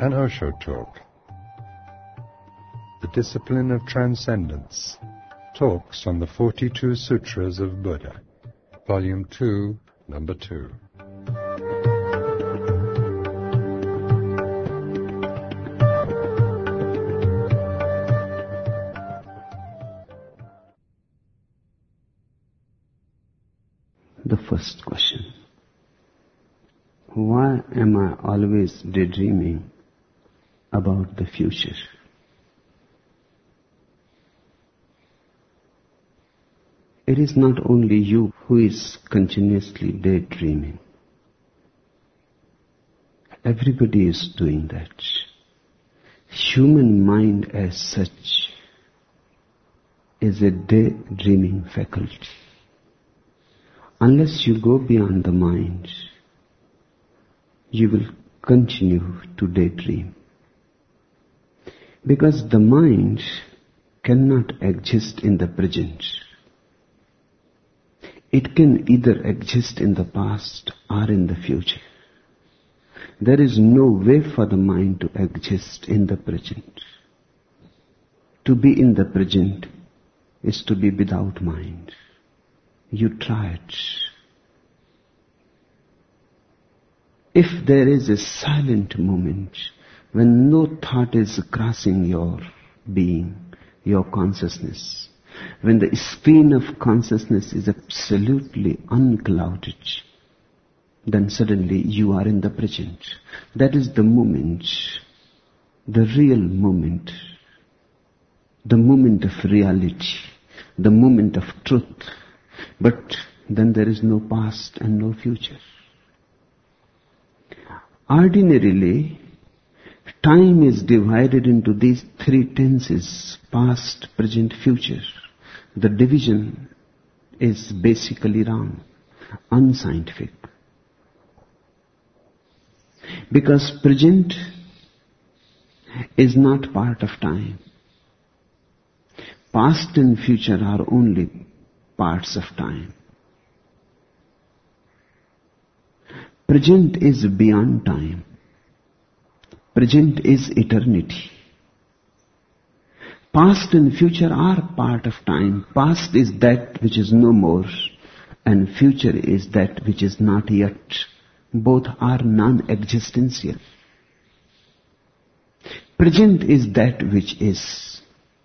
An Osho Talk. The Discipline of Transcendence. Talks on the 42 Sutras of Buddha. Volume 2, Number 2. The first question. Why am I always daydreaming about the future? It is not only you who is continuously daydreaming. Everybody is doing that. Human mind as such is a daydreaming faculty. Unless you go beyond the mind, you will continue to daydream. Because the mind cannot exist in the present. It can either exist in the past or in the future. There is no way for the mind to exist in the present. To be in the present is to be without mind. You try it. If there is a silent moment when no thought is crossing your being, your consciousness, when the screen of consciousness is absolutely unclouded, then suddenly you are in the present. That is the moment, the real moment, the moment of reality, the moment of truth. But then there is no past and no future. Ordinarily, time is divided into these three tenses, past, present, future. The division is basically wrong, unscientific. Because present is not part of time. Past and future are only parts of time. Present is beyond time. Present is eternity. Past and future are part of time. Past is that which is no more, and future is that which is not yet. Both are non-existential. Present is that which is.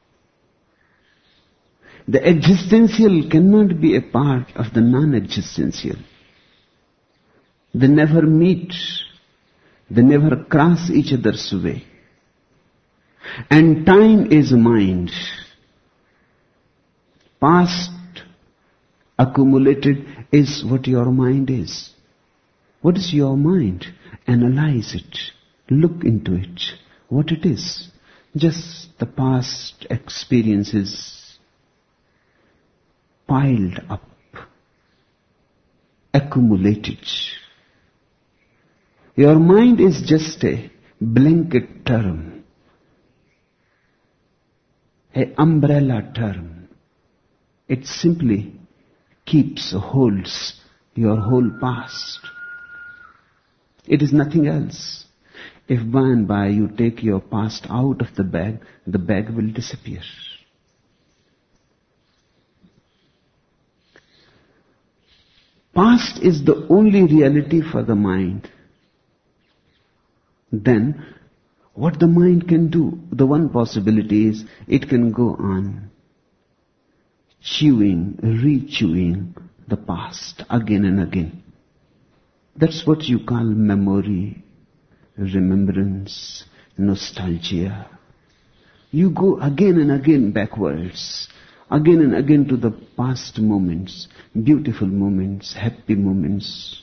The existential cannot be a part of the non-existential. They never meet. They never cross each other's way. And time is mind. Past accumulated is what your mind is. What is your mind? Analyze it. Look into it. What it is. Just the past experiences piled up, accumulated. Your mind is just a blanket term, an umbrella term. It simply holds your whole past. It is nothing else. If by and by you take your past out of the bag will disappear. Past is the only reality for the mind. Then, what the mind can do, the one possibility is, it can go on chewing, re-chewing the past again and again. That's what you call memory, remembrance, nostalgia. You go again and again backwards, again and again to the past moments, beautiful moments, happy moments.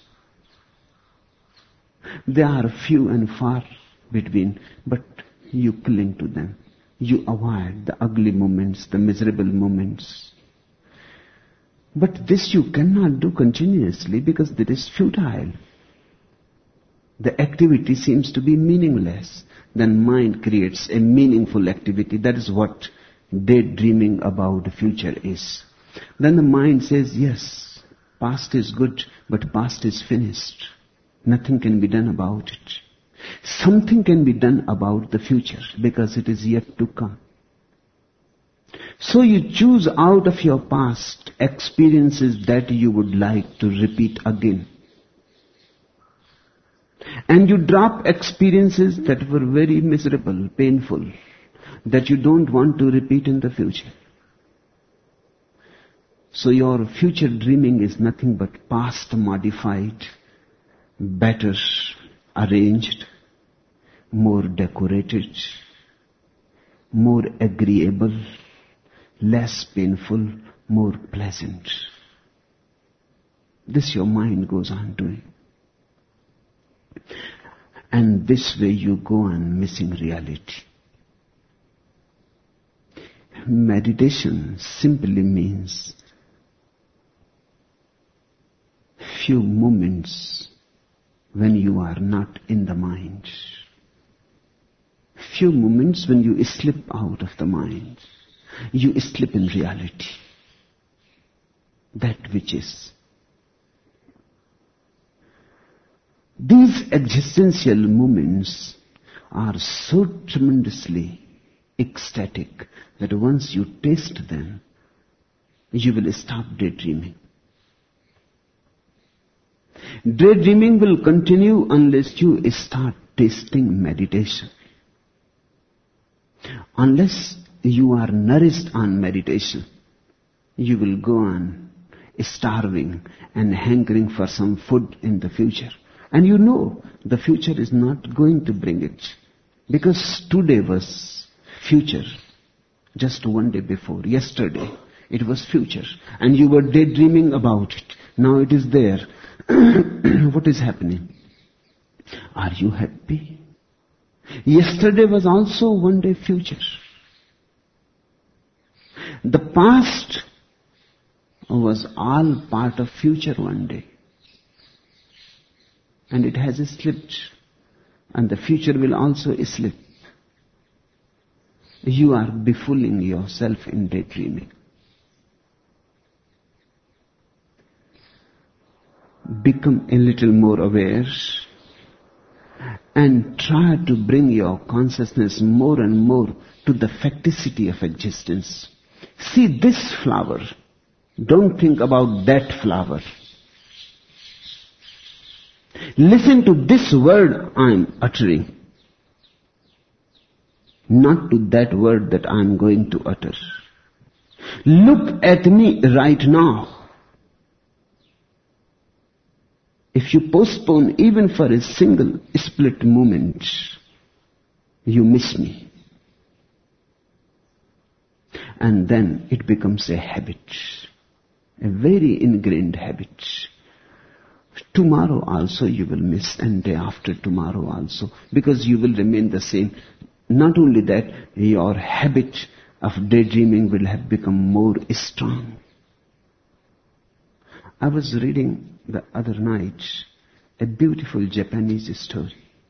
They are few and far between, but you cling to them. You avoid the ugly moments, the miserable moments. But this you cannot do continuously because it is futile. The activity seems to be meaningless. Then mind creates a meaningful activity. That is what daydreaming about the future is. Then the mind says, yes, past is good, but past is finished. Nothing can be done about it. Something can be done about the future because it is yet to come. So you choose out of your past experiences that you would like to repeat again. And you drop experiences that were very miserable, painful, that you don't want to repeat in the future. So your future dreaming is nothing but past modified, better arranged, more decorated, more agreeable, less painful, more pleasant. This your mind goes on doing. And this way you go on missing reality. Meditation simply means few moments when you are not in the mind. Few moments when you slip out of the mind. You slip in reality. That which is. These existential moments are so tremendously ecstatic that once you taste them, you will stop daydreaming. Daydreaming will continue unless you start tasting meditation. Unless you are nourished on meditation, you will go on starving and hankering for some food in the future. And you know the future is not going to bring it. Because today was future. Just one day before. Yesterday it was future. And you were daydreaming about it. Now it is there. What is happening? Are you happy? Yesterday was also one day future. The past was all part of future one day. And it has slipped. And the future will also slip. You are befooling yourself in daydreaming. Become a little more aware and try to bring your consciousness more and more to the facticity of existence. See this flower. Don't think about that flower. Listen to this word I am uttering. Not to that word that I am going to utter. Look at me right now. If you postpone even for a single split moment, you miss me. And then it becomes a habit, a very ingrained habit. Tomorrow also you will miss, and day after tomorrow also, because you will remain the same. Not only that, your habit of daydreaming will have become more strong. I was reading the other night a beautiful Japanese story.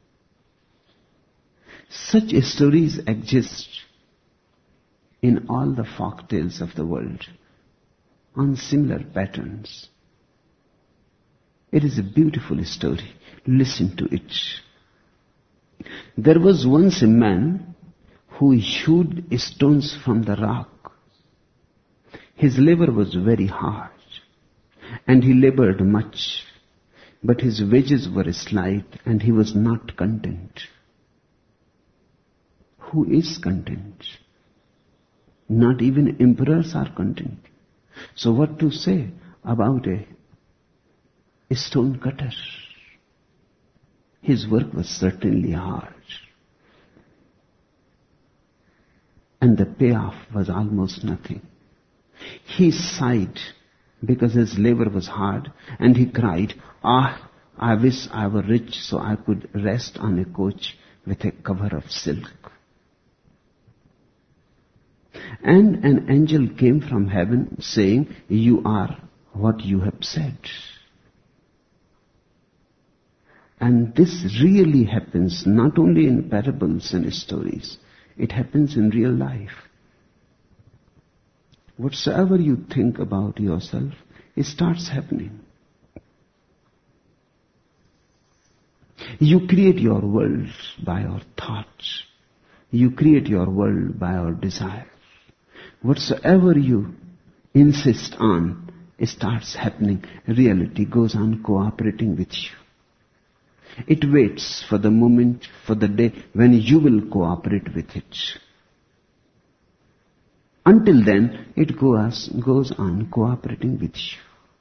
Such stories exist in all the folk tales of the world on similar patterns. It is a beautiful story. Listen to it. There was once a man who hewed stones from the rock. His labor was very hard, and he labored much, but his wages were slight, and he was not content. Who is content? Not even emperors are content. So what to say about a stone cutter? His work was certainly hard. And the payoff was almost nothing. He sighed because his labor was hard, and he cried, I wish I were rich so I could rest on a couch with a cover of silk. And an angel came from heaven saying, you are what you have said. And this really happens not only in parables and stories, it happens in real life. Whatsoever you think about yourself, it starts happening. You create your world by your thoughts. You create your world by your desire. Whatsoever you insist on, it starts happening. Reality goes on cooperating with you. It waits for the moment, for the day when you will cooperate with it. Until then, it goes on cooperating with you.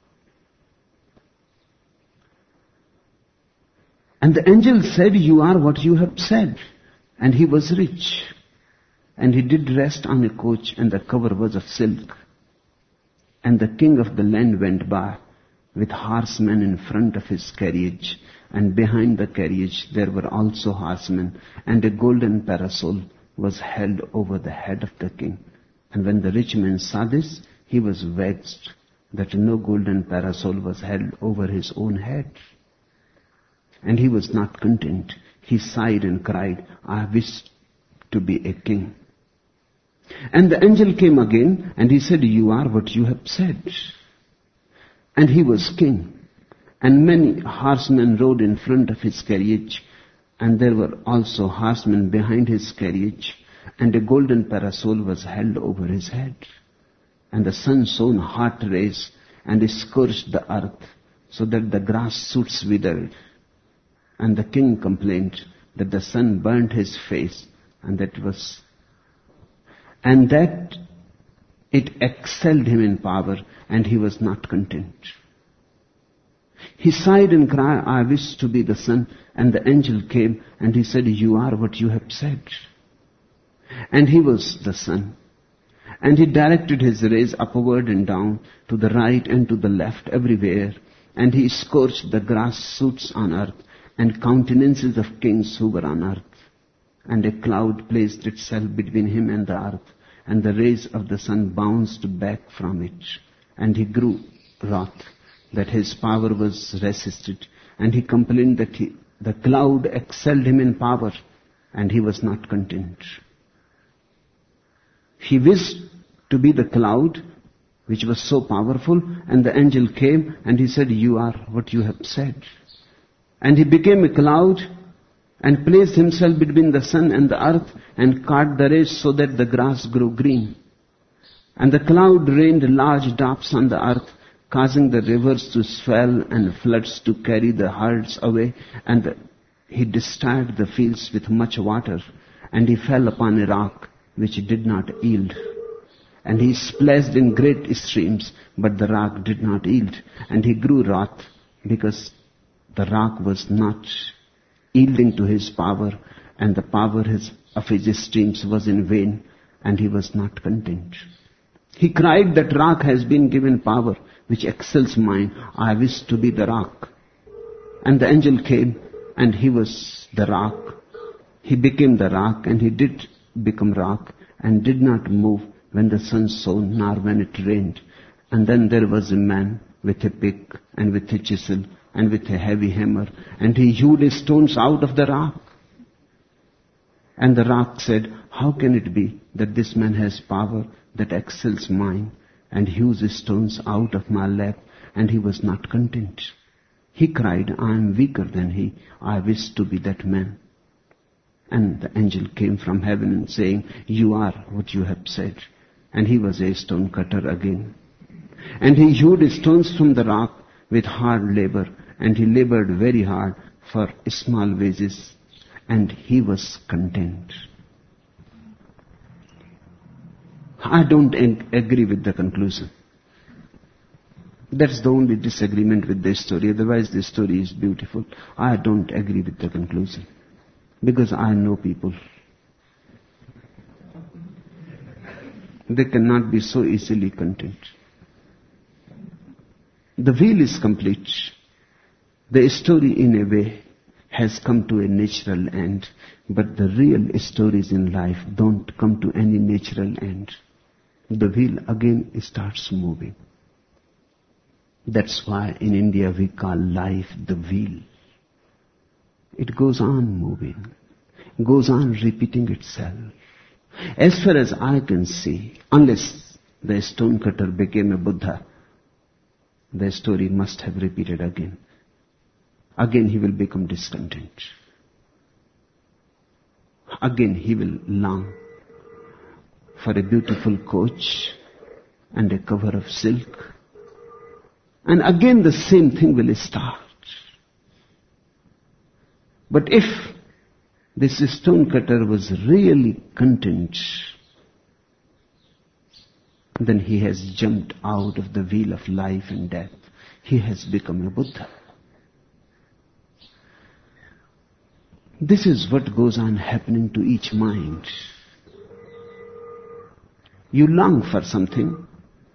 And the angel said, you are what you have said. And he was rich. And he did rest on a coach, and the cover was of silk. And the king of the land went by with horsemen in front of his carriage. And behind the carriage there were also horsemen. And a golden parasol was held over the head of the king. And when the rich man saw this, he was vexed that no golden parasol was held over his own head. And he was not content. He sighed and cried, I wish to be a king. And the angel came again, and he said, you are what you have said. And he was king. And many horsemen rode in front of his carriage, and there were also horsemen behind his carriage, and a golden parasol was held over his head. And the sun shone hot rays, and scorched the earth, so that the grass shoots withered. And the king complained that the sun burnt his face, and that it excelled him in power, and he was not content. He sighed and cried, I wish to be the sun. And the angel came, and he said, you are what you have said. And he was the sun. And he directed his rays upward and down, to the right and to the left, everywhere. And he scorched the grass shoots on earth, and countenances of kings who were on earth. And a cloud placed itself between him and the earth, and the rays of the sun bounced back from it. And he grew wroth that his power was resisted, and he complained that the cloud excelled him in power, and he was not content. He wished to be the cloud, which was so powerful, and the angel came, and he said, you are what you have said. And he became a cloud, and placed himself between the sun and the earth, and caught the rays so that the grass grew green. And the cloud rained large drops on the earth, causing the rivers to swell and floods to carry the herds away. And he destroyed the fields with much water, and he fell upon a rock which did not yield. And he splashed in great streams, but the rock did not yield. And he grew wroth because the rock was not yielding to his power, and the power of his streams was in vain, and he was not content. He cried, that rock has been given power which excels mine. I wish to be the rock. And the angel came, and he was the rock. He became the rock, and he did become rock, and did not move when the sun shone, nor when it rained. And then there was a man with a pick, and with a chisel, and with a heavy hammer, and he hewed stones out of the rock. And the rock said, how can it be that this man has power that excels mine, and hews stones out of my lap? And he was not content. He cried, I am weaker than he. I wish to be that man. And the angel came from heaven and saying, you are what you have said. And he was a stone cutter again. And he hewed stones from the rock with hard labor, and he labored very hard for small wages, and he was content. I don't agree with the conclusion. That's the only disagreement with this story. Otherwise, this story is beautiful. I don't agree with the conclusion. Because I know people. They cannot be so easily content. The wheel is complete. The story, in a way, has come to a natural end. But the real stories in life don't come to any natural end. The wheel again starts moving. That's why in India we call life the wheel. It goes on moving, goes on repeating itself. As far as I can see, unless the stone cutter became a Buddha, the story must have repeated again. again he will become discontent. Again he will long for a beautiful coach and a cover of silk. And again the same thing will start. But if this stonecutter was really content, then he has jumped out of the wheel of life and death. He has become a Buddha. This is what goes on happening to each mind. You long for something,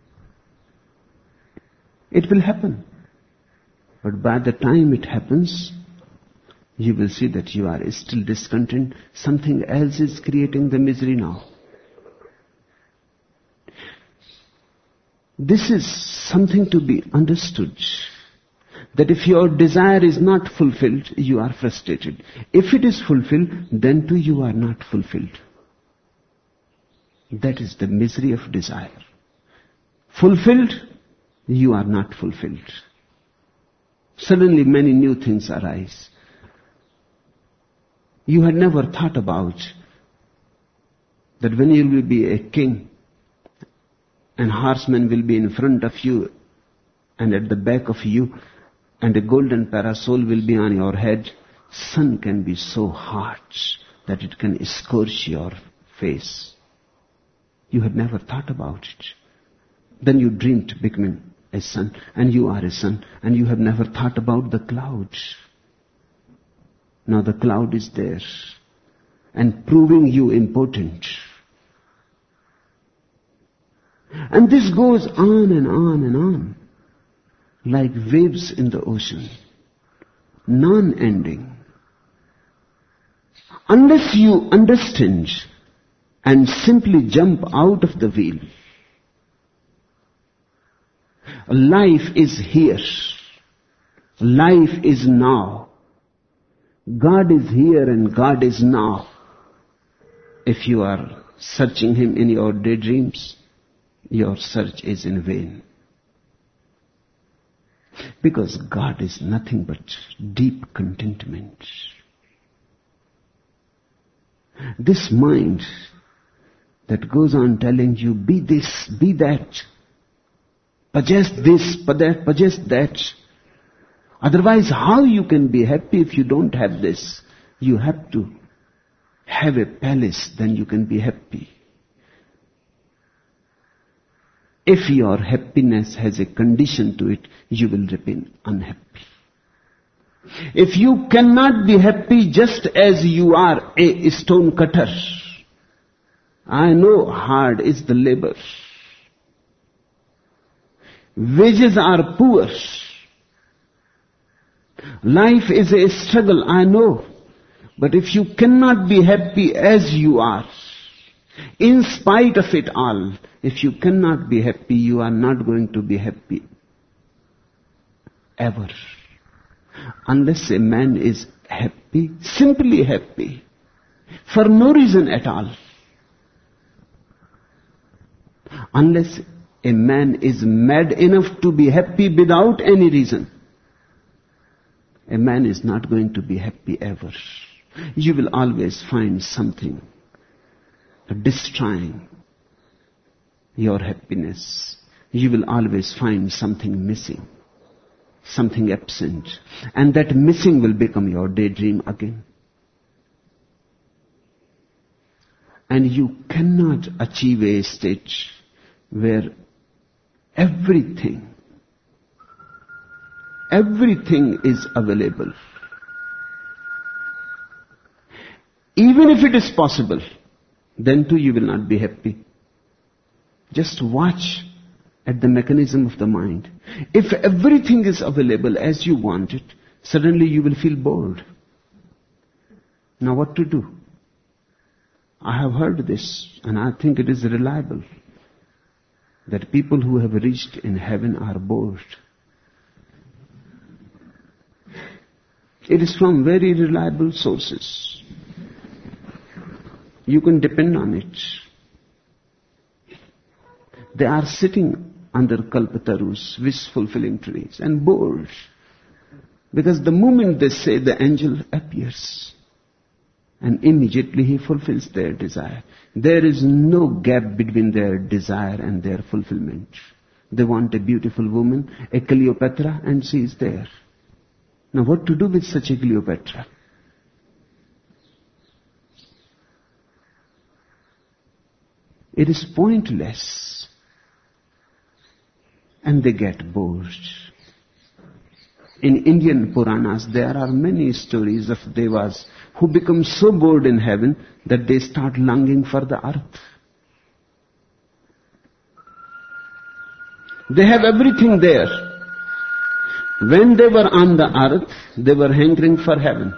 it will happen. But by the time it happens, you will see that you are still discontent. Something else is creating the misery now. This is something to be understood. That if your desire is not fulfilled, you are frustrated. If it is fulfilled, then too you are not fulfilled. That is the misery of desire. Fulfilled, you are not fulfilled. Suddenly many new things arise. You had never thought about that when you will be a king and horsemen will be in front of you and at the back of you and a golden parasol will be on your head, sun can be so hot that it can scorch your face. You had never thought about it. Then you dreamed becoming a sun, and you are a sun, and you have never thought about the clouds. Now the cloud is there and proving you important. And this goes on and on and on, like waves in the ocean, non-ending. Unless you understand and simply jump out of the wheel, life is here. Life is now. God is here and God is now. If you are searching Him in your daydreams, your search is in vain. Because God is nothing but deep contentment. This mind that goes on telling you, be this, be that, possess this, possess that. Otherwise, how you can be happy if you don't have this? You have to have a palace, then you can be happy. If your happiness has a condition to it, you will remain unhappy. If you cannot be happy just as you are a stone cutter, I know hard is the labor. Wages are poor. Life is a struggle, I know. But if you cannot be happy as you are, in spite of it all, if you cannot be happy, you are not going to be happy ever. Unless a man is happy, simply happy, for no reason at all. Unless a man is mad enough to be happy without any reason, a man is not going to be happy ever. You will always find something destroying your happiness. You will always find something missing, something absent. And that missing will become your daydream again. And you cannot achieve a stage where everything is available. Even if it is possible, then too you will not be happy. Just watch at the mechanism of the mind. If everything is available as you want it, suddenly you will feel bored. Now what to do? I have heard this, and I think it is reliable, that people who have reached in heaven are bored. It is from very reliable sources. You can depend on it. They are sitting under kalpatarus, wish-fulfilling trees, and bored. Because the moment they say, the angel appears. And immediately he fulfills their desire. There is no gap between their desire and their fulfillment. They want a beautiful woman, a Cleopatra, and she is there. Now what to do with such a Cleopatra? It is pointless. And they get bored. In Indian Puranas, there are many stories of devas who become so bored in heaven that they start longing for the earth. They have everything there. When they were on the earth, they were hankering for heaven.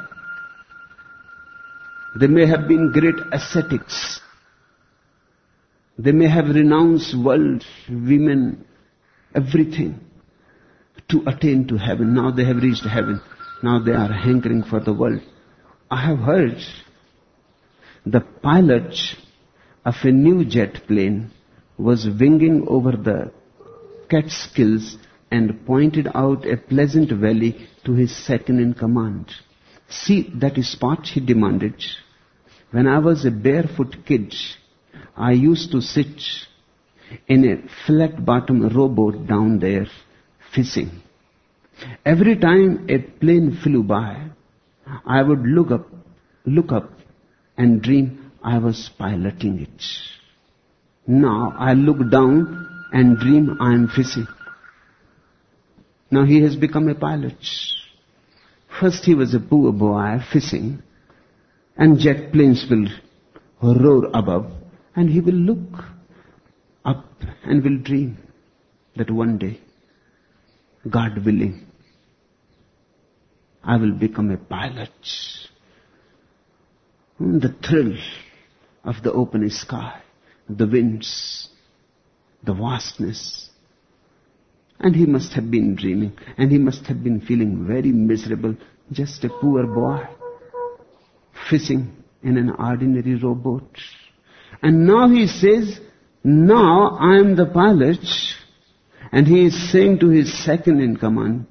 They may have been great ascetics. They may have renounced world, women, everything to attain to heaven. Now they have reached heaven. Now they are hankering for the world. I have heard the pilot of a new jet plane was winging over the Catskills and pointed out a pleasant valley to his second in command. See that spot, he demanded. When I was a barefoot kid, I used to sit in a flat-bottom rowboat down there, fishing. Every time a plane flew by, I would look up and dream I was piloting it. Now I look down and dream I am fishing. Now he has become a pilot. First he was a poor boy fishing, and jet planes will roar above, and he will look up and will dream that one day, God willing, I will become a pilot. The thrill of the open sky, the winds, the vastness. And he must have been dreaming, and he must have been feeling very miserable, just a poor boy, fishing in an ordinary rowboat. And now he says, now I am the pilot, and he is saying to his second in command,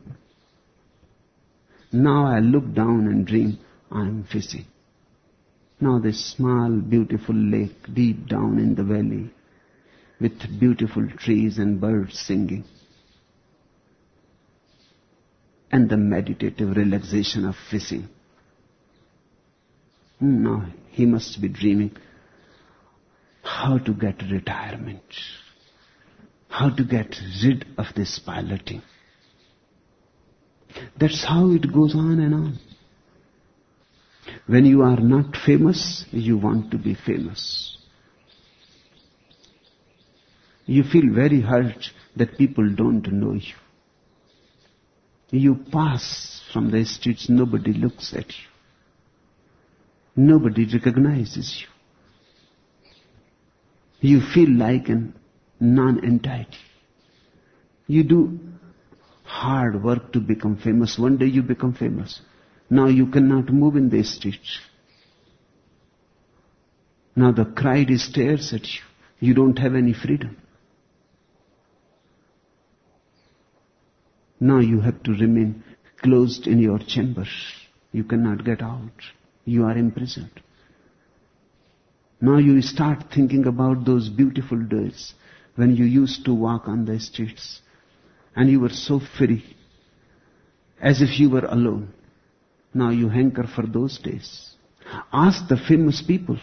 now I look down and dream I am fishing. Now this small, beautiful lake deep down in the valley with beautiful trees and birds singing. And the meditative relaxation of fishing. Now he must be dreaming how to get retirement, how to get rid of this piloting. That's how it goes on and on. When you are not famous, you want to be famous. You feel very hurt that people don't know you. You pass from the streets, nobody looks at you. Nobody recognizes you. You feel like a non-entity. You do hard work to become famous. One day you become famous. Now you cannot move in the streets. Now the crowd stares at you. You don't have any freedom. Now you have to remain closed in your chamber. You cannot get out. You are imprisoned. Now you start thinking about those beautiful days when you used to walk on the streets and you were so free, as if you were alone. Now you hanker for those days. Ask the famous people.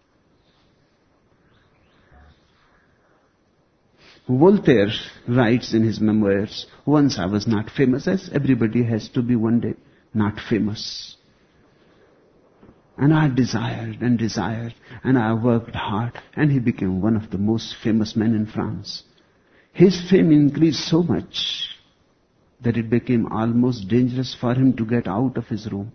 Voltaire writes in his memoirs, once I was not famous, as everybody has to be one day not famous. And I desired and desired, and I worked hard, and he became one of the most famous men in France. His fame increased so much that it became almost dangerous for him to get out of his room.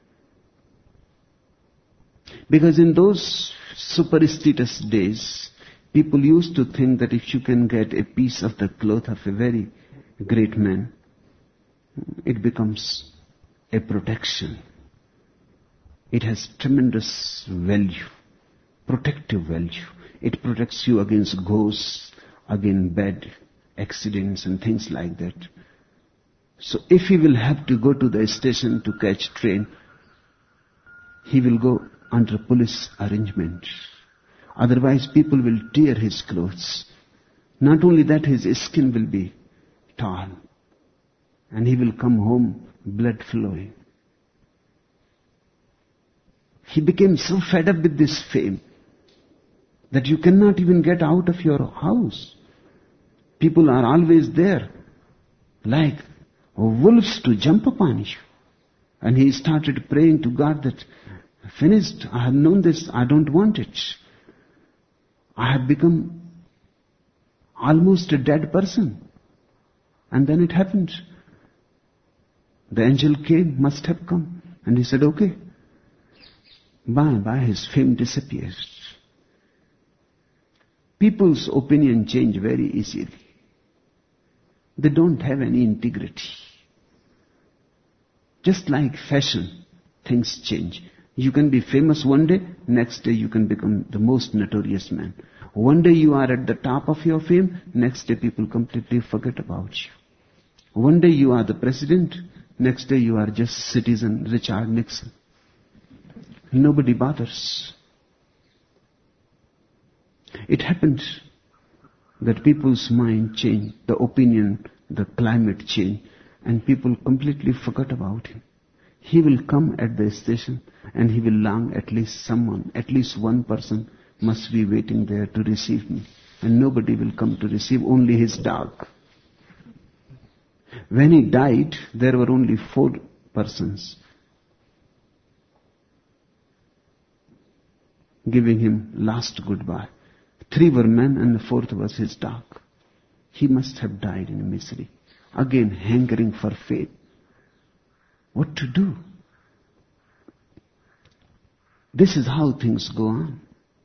Because in those superstitious days, people used to think that if you can get a piece of the cloth of a very great man, it becomes a protection. It has tremendous value, protective value. It protects you against ghosts, against bad accidents and things like that. So if he will have to go to the station to catch train, he will go under police arrangement. Otherwise people will tear his clothes. Not only that, his skin will be torn. And he will come home blood flowing. He became so fed up with this fame that you cannot even get out of your house. People are always there, like wolves to jump upon you. And he started praying to God that, finished, I have known this, I don't want it. I have become almost a dead person. And then it happened. The angel came, must have come. And he said, okay. By and by his fame disappears. People's opinion change very easily. They don't have any integrity. Just like fashion, things change. You can be famous one day, next day you can become the most notorious man. One day you are at the top of your fame, next day people completely forget about you. One day you are the president, next day you are just citizen Richard Nixon. Nobody bothers. It happened that people's mind changed, the opinion, the climate changed, and people completely forgot about him. He will come at the station and he will long at least someone, at least one person must be waiting there to receive me. And nobody will come to receive, only his dog. When he died, there were only 4 persons giving him last goodbye. 3 were men and the 4th was his dog. He must have died in misery. Again, hankering for faith. What to do? This is how things go on.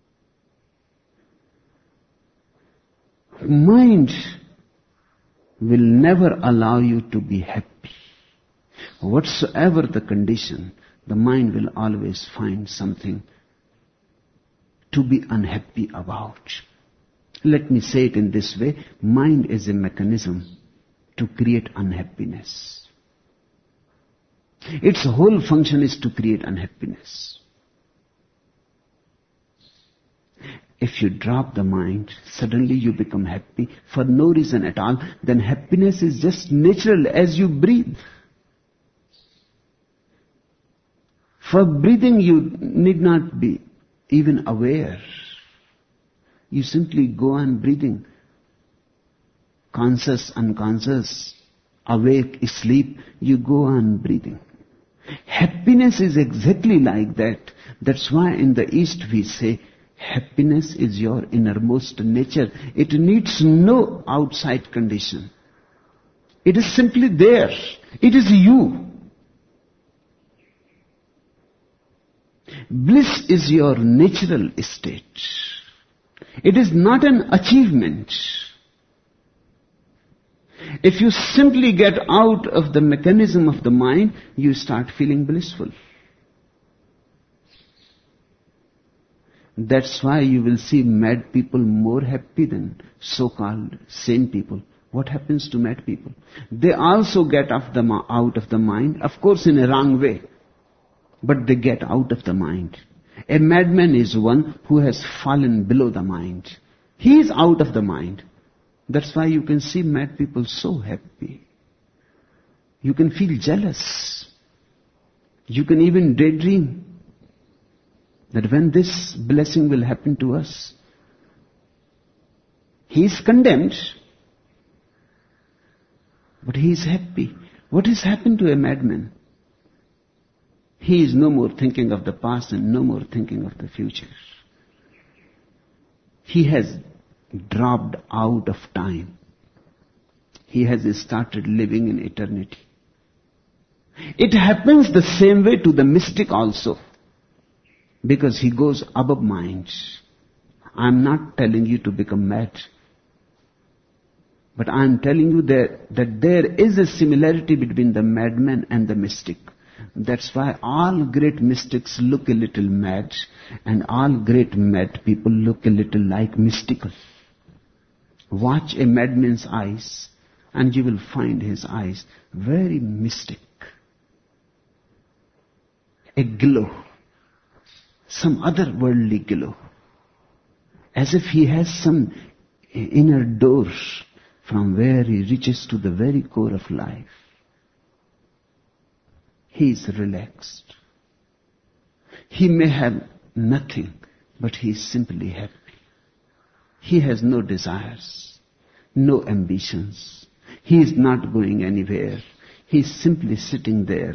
Mind will never allow you to be happy. Whatsoever the condition, the mind will always find something to be unhappy about. Let me say it in this way. Mind is a mechanism to create unhappiness. Its whole function is to create unhappiness. If you drop the mind, suddenly you become happy for no reason at all. Then happiness is just natural as you breathe. For breathing you need not be even aware. You simply go on breathing. Conscious, unconscious, awake, asleep, you go on breathing. Happiness is exactly like that. That's why in the East we say, happiness is your innermost nature. It needs no outside condition. It is simply there. It is you. Bliss is your natural state. It is not an achievement. If you simply get out of the mechanism of the mind, you start feeling blissful. That's why you will see mad people more happy than so-called sane people. What happens to mad people? They also get out of the mind, of course in a wrong way, but they get out of the mind. A madman is one who has fallen below the mind. He is out of the mind. That's why you can see mad people so happy. You can feel jealous. You can even daydream that when this blessing will happen to us. He is condemned, but he is happy. What has happened to a madman? He is no more thinking of the past and no more thinking of the future. He has dropped out of time. He has started living in eternity. It happens the same way to the mystic also, because he goes above mind. I'm not telling you to become mad, but I'm telling you that there is a similarity between the madman and the mystic. That's why all great mystics look a little mad, and all great mad people look a little like mystical. Watch a madman's eyes. and you will find his eyes very mystic. A glow, some otherworldly glow, as if he has some inner door from where he reaches to the very core of life. He is relaxed. He may have nothing, but he is simply happy. He has no desires, no ambitions. He is not going anywhere. He is simply sitting there,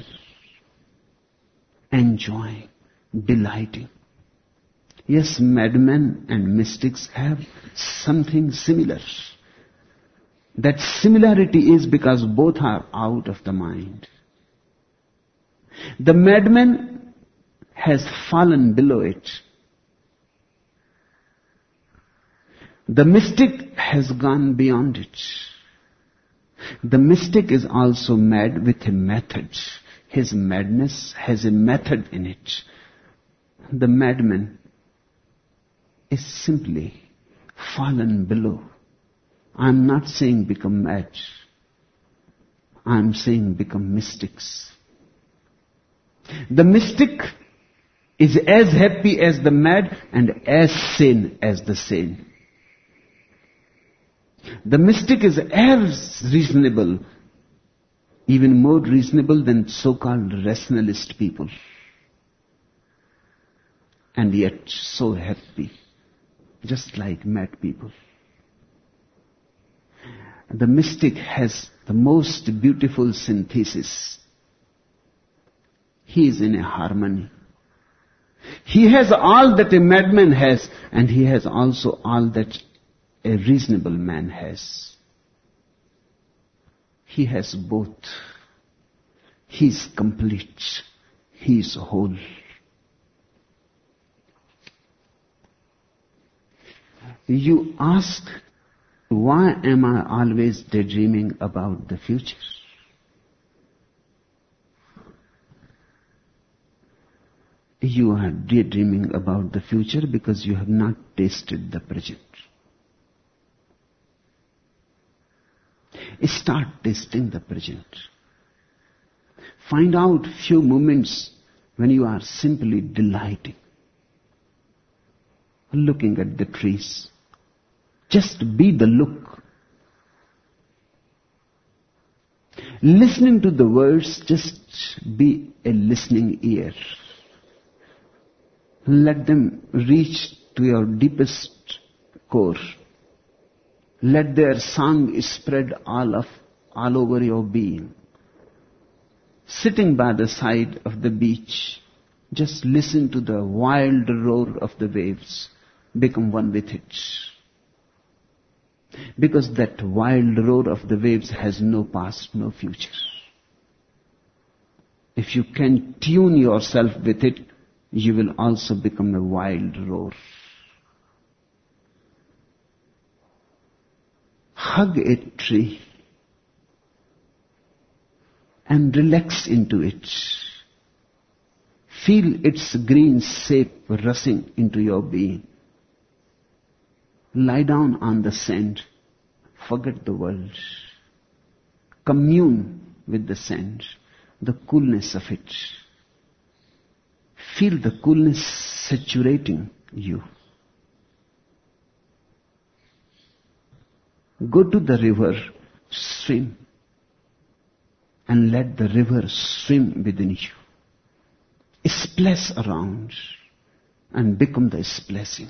enjoying, delighting. Yes, madmen and mystics have something similar. That similarity is because both are out of the mind. The madman has fallen below it. The mystic has gone beyond it. The mystic is also mad with a method. His madness has a method in it. The madman is simply fallen below. I'm not saying become mad. I'm saying become mystics. The mystic is as happy as the mad and as sane as the sane. The mystic is as reasonable, even more reasonable than so-called rationalist people. And yet so happy, just like mad people. The mystic has the most beautiful synthesis. He is in a harmony. He has all that a madman has, and he has also all that a reasonable man has. He has both. He is complete. He is whole. You ask, why am I always daydreaming about the future? You are daydreaming about the future because you have not tasted the present. Start tasting the present. Find out few moments when you are simply delighting. Looking at the trees. Just be the look. Listening to the words, just be a listening ear. Let them reach to your deepest core. Let their song spread all over your being. Sitting by the side of the beach, just listen to the wild roar of the waves. Become one with it. Because that wild roar of the waves has no past, no future. If you can tune yourself with it, you will also become a wild roar. Hug a tree and relax into it. Feel its green sap rushing into your being. Lie down on the sand. Forget the world. Commune with the sand, the coolness of it. Feel the coolness saturating you. Go to the river, swim, and let the river swim within you. Splash around and become the splashing.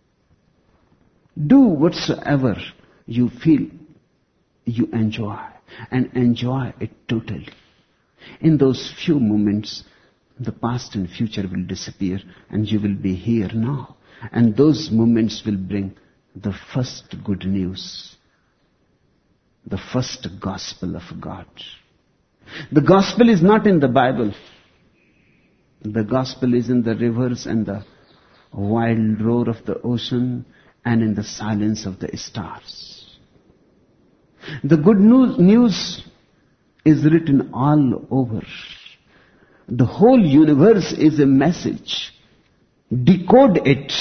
Do whatsoever you feel you enjoy, and enjoy it totally. In those few moments, the past and future will disappear and you will be here now. And those moments will bring the first good news, the first gospel of God. The gospel is not in the Bible. The gospel is in the rivers and the wild roar of the ocean and in the silence of the stars. The good news is written all over. The whole universe is a message. Decode it.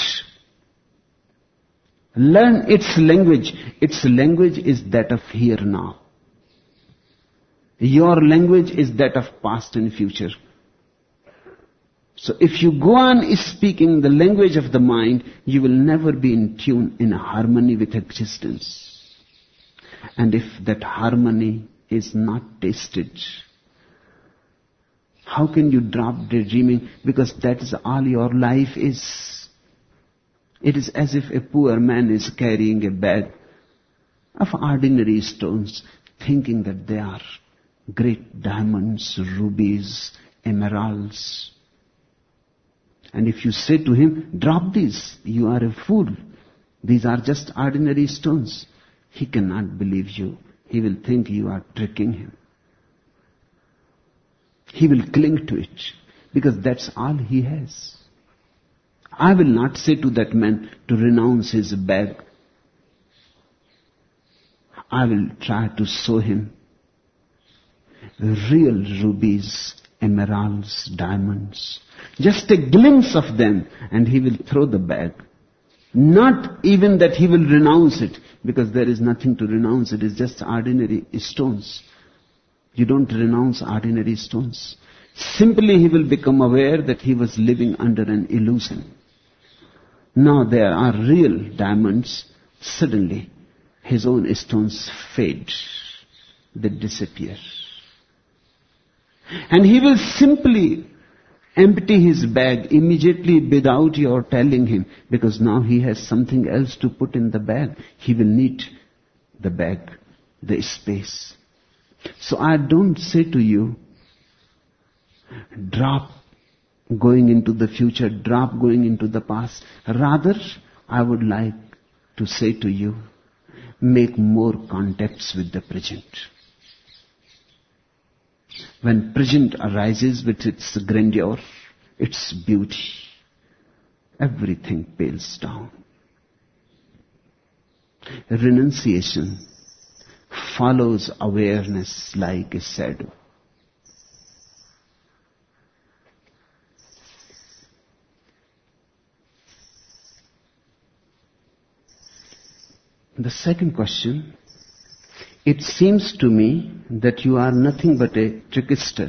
Learn its language. Its language is that of here now. Your language is that of past and future. So if you go on speaking the language of the mind, you will never be in tune, in harmony with existence. And if that harmony is not tasted, how can you drop daydreaming? Because that is all your life is. It is as if a poor man is carrying a bag of ordinary stones, thinking that they are great diamonds, rubies, emeralds. And if you say to him, drop these, you are a fool. These are just ordinary stones. He cannot believe you. He will think you are tricking him. He will cling to it because that's all he has. I will not say to that man to renounce his bag. I will try to show him real rubies, emeralds, diamonds. Just a glimpse of them and he will throw the bag. Not even that he will renounce it, because there is nothing to renounce. It is just ordinary stones. You don't renounce ordinary stones. Simply he will become aware that he was living under an illusion. Now there are real diamonds. Suddenly his own stones fade. They disappear. And he will simply empty his bag immediately without your telling him, because now he has something else to put in the bag. He will need the bag, the space. So I don't say to you, drop going into the future, drop going into the past. Rather, I would like to say to you, make more contacts with the present. When present arises with its grandeur, its beauty, everything pales down. Renunciation follows awareness like a shadow. The second question, it seems to me that you are nothing but a trickster.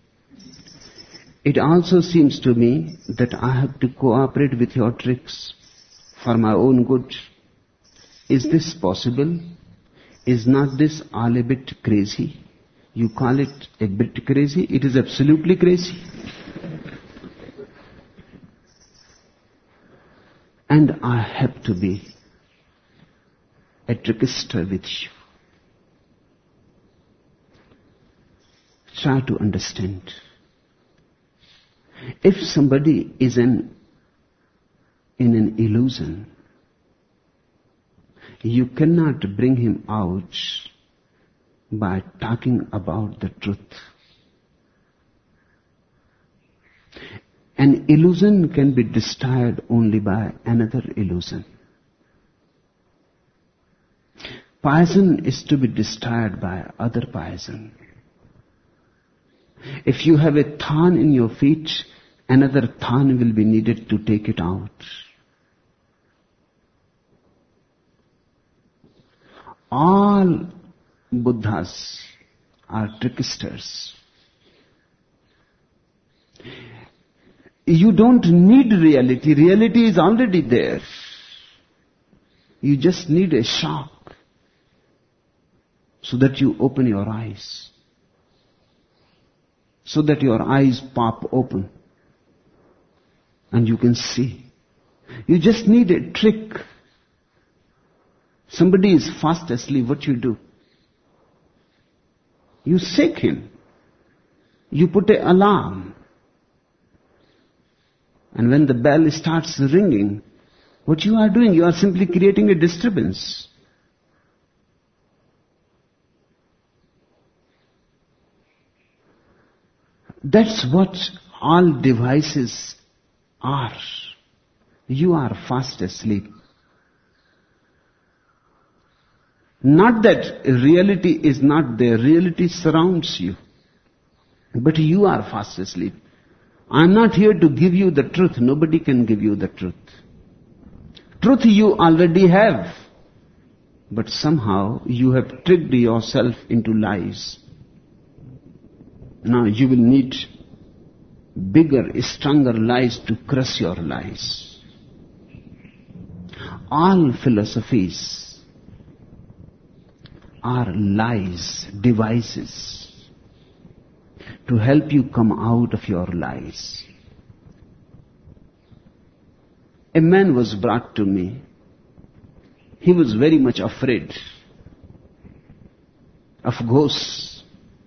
It also seems to me that I have to cooperate with your tricks for my own good. Is this possible? Is not this all a bit crazy? You call it a bit crazy? It is absolutely crazy. And I have to be a trickster with you. Try to understand. If somebody is in an illusion, you cannot bring him out by talking about the truth. An illusion can be destroyed only by another illusion. Poison is to be destroyed by other poison. If you have a thorn in your feet, another thorn will be needed to take it out. All Buddhas are tricksters. You don't need reality. Reality is already there. You just need a shock so that you open your eyes. So that your eyes pop open and you can see. You just need a trick. Somebody is fast asleep, what you do? You shake him. You put an alarm. And when the bell starts ringing, what you are doing? You are simply creating a disturbance. That's what all devices are. You are fast asleep. Not that reality is not there. Reality surrounds you. But you are fast asleep. I'm not here to give you the truth. Nobody can give you the truth. Truth you already have. But somehow you have tricked yourself into lies. Now you will need bigger, stronger lies to crush your lies. All philosophies are lies, devices to help you come out of your lies. A man was brought to me. He was very much afraid of ghosts.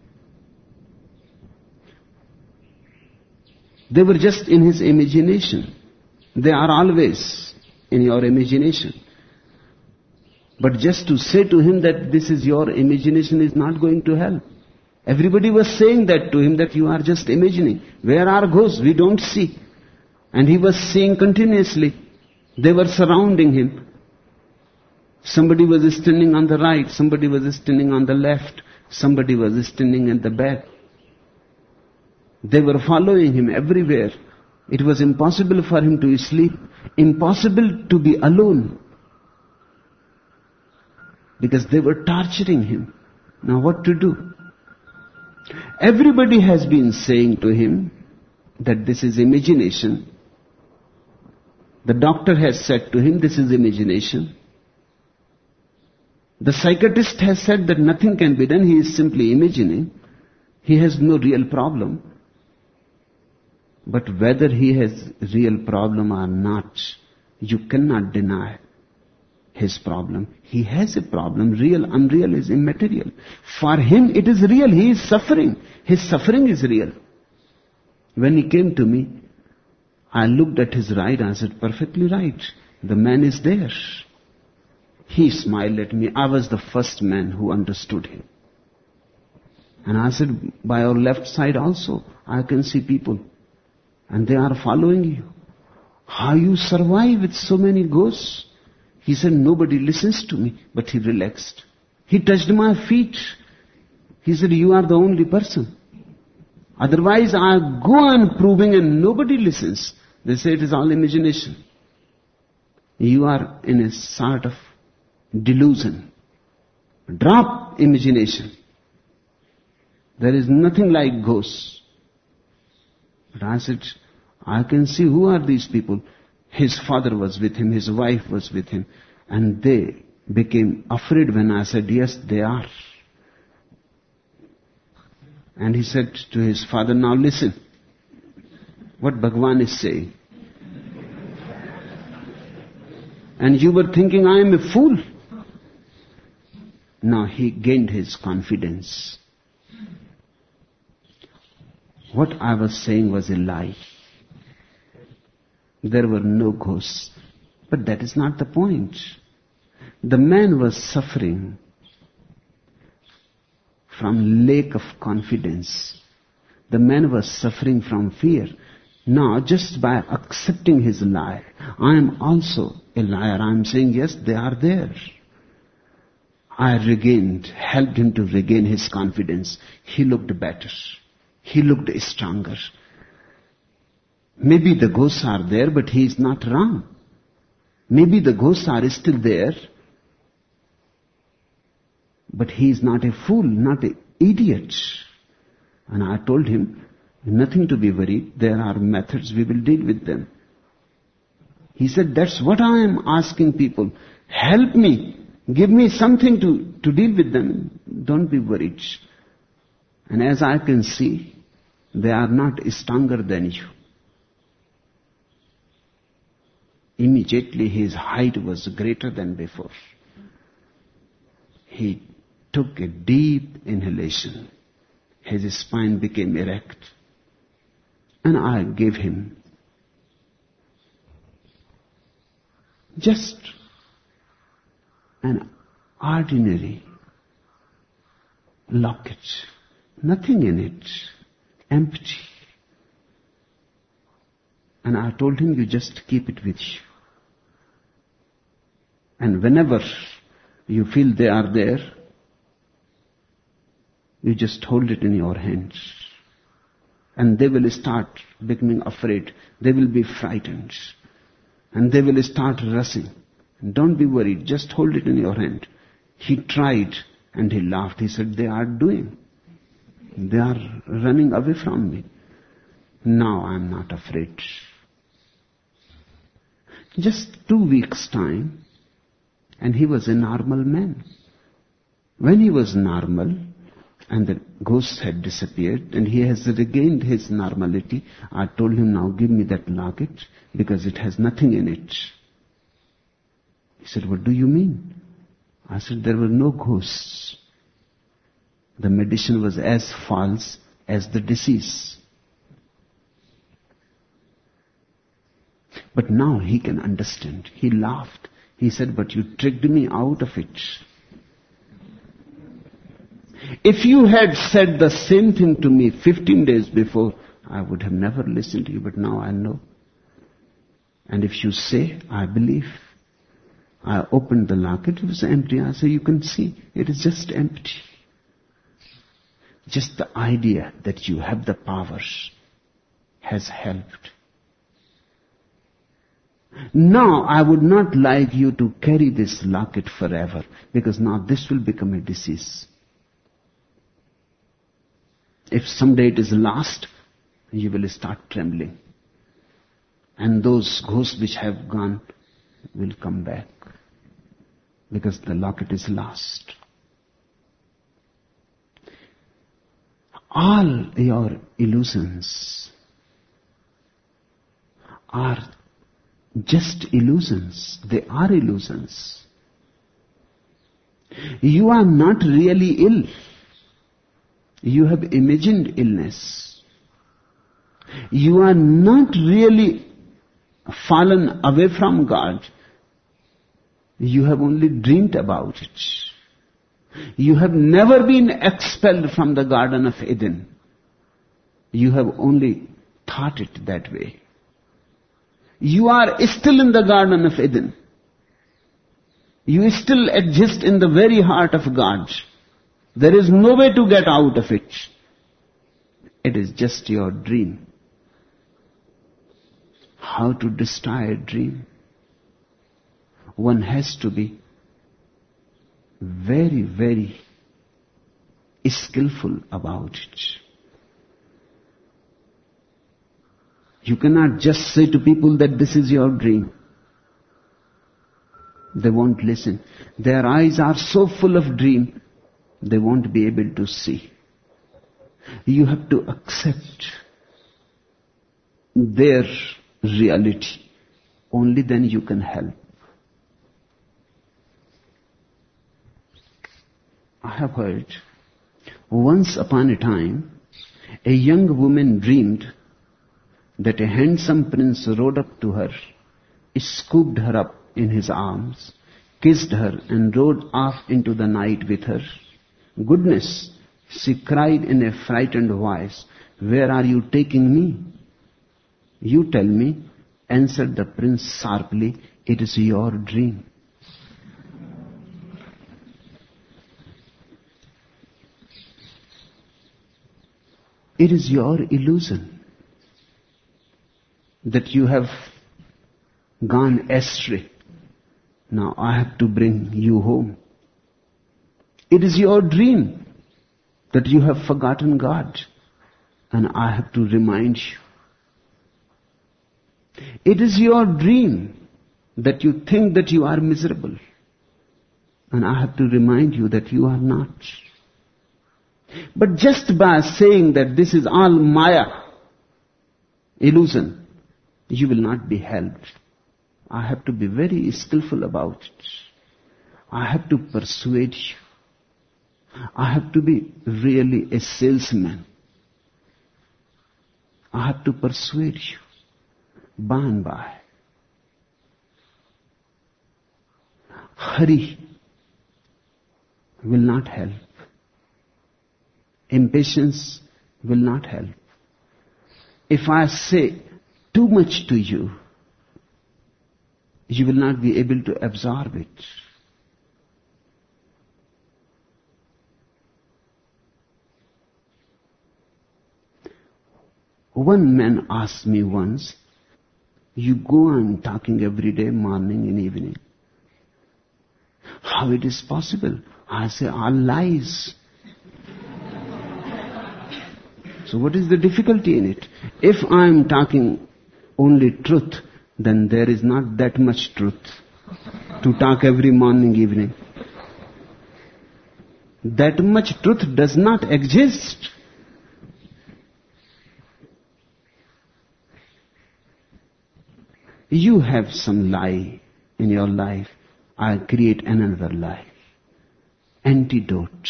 They were just in his imagination. They are always in your imagination. But just to say to him that this is your imagination is not going to help. Everybody was saying that to him, that you are just imagining. Where are ghosts? We don't see. And he was seeing continuously. They were surrounding him. Somebody was standing on the right, somebody was standing on the left, somebody was standing in the back. They were following him everywhere. It was impossible for him to sleep, impossible to be alone, because they were torturing him. Now what to do? Everybody has been saying to him that this is imagination. The doctor has said to him, this is imagination. The psychiatrist has said that nothing can be done, he is simply imagining. He has no real problem. But whether he has real problem or not, you cannot deny his problem. He has a problem. Real, unreal is immaterial. For him it is real. He is suffering. His suffering is real. When he came to me, I looked at his right, I said, perfectly right. The man is there. He smiled at me. I was the first man who understood him. And I said, by your left side also, I can see people. And they are following you. How you survive with so many ghosts? He said, nobody listens to me. But he relaxed. He touched my feet. He said, you are the only person. Otherwise I go on proving and nobody listens. They say it is all imagination. You are in a sort of delusion. Drop imagination. There is nothing like ghosts. But I said, I can see who are these people. His father was with him, his wife was with him, and they became afraid when I said, yes, they are. And he said to his father, now listen, what Bhagwan is saying. And you were thinking I am a fool. Now he gained his confidence. What I was saying was a lie. There were no ghosts. But that is not the point. The man was suffering from lack of confidence. The man was suffering from fear. Now, just by accepting his lie, I am also a liar. I am saying, yes, they are there. I helped him to regain his confidence. He looked better. He looked stronger. Maybe the ghosts are there, but he is not wrong. Maybe the ghosts are still there, but he is not a fool, not an idiot. And I told him, nothing to be worried. There are methods, we will deal with them. He said, that's what I am asking people. Help me. Give me something to deal with them. Don't be worried. And as I can see, they are not stronger than you. Immediately his height was greater than before. He took a deep inhalation. His spine became erect. And I gave him just an ordinary locket. Nothing in it. Empty. And I told him, you just keep it with you. And whenever you feel they are there, you just hold it in your hands. And they will start becoming afraid. They will be frightened. And they will start rushing. And don't be worried, just hold it in your hand. He tried and he laughed. He said, they are doing. They are running away from me. Now I am not afraid. Just 2 weeks' time, and he was a normal man. When he was normal, and the ghost had disappeared, and he has regained his normality, I told him, now give me that locket, because it has nothing in it. He said, what do you mean? I said, there were no ghosts. The medicine was as false as the disease. But now he can understand. He laughed. He said, but you tricked me out of it. If you had said the same thing to me 15 days before, I would have never listened to you, but now I know. And if you say, I believe. I opened the locket, it was empty. I said, you can see, it is just empty. Just the idea that you have the powers has helped. Now, I would not like you to carry this locket forever, because now this will become a disease. If someday it is lost, you will start trembling. And those ghosts which have gone will come back, because the locket is lost. All your illusions are just illusions. They are illusions. You are not really ill. You have imagined illness. You are not really fallen away from God. You have only dreamed about it. You have never been expelled from the Garden of Eden. You have only thought it that way. You are still in the Garden of Eden. You still exist in the very heart of God. There is no way to get out of it. It is just your dream. How to destroy a dream? One has to be very, very skillful about it. You cannot just say to people that this is your dream. They won't listen. Their eyes are so full of dream, they won't be able to see. You have to accept their reality. Only then you can help. I have heard, once upon a time, a young woman dreamed that a handsome prince rode up to her, scooped her up in his arms, kissed her, and rode off into the night with her. Goodness, she cried in a frightened voice, where are you taking me? You tell me, answered the prince sharply, it is your dream. It is your illusion that you have gone astray. Now I have to bring you home. It is your dream that you have forgotten God, and I have to remind you. It is your dream that you think that you are miserable, and I have to remind you that you are not. But just by saying that this is all Maya, illusion, you will not be helped. I have to be very skillful about it. I have to persuade you. I have to be really a salesman. I have to persuade you. By and by. Hurry will not help. Impatience will not help. If I say too much to you, you will not be able to absorb it. One man asked me once, you go on talking every day, morning and evening. How it is possible? I say, all lies. So what is the difficulty in it? If I am talking only truth, then there is not that much truth to talk every morning, evening. That much truth does not exist. You have some lie in your life. I create another lie. Antidote.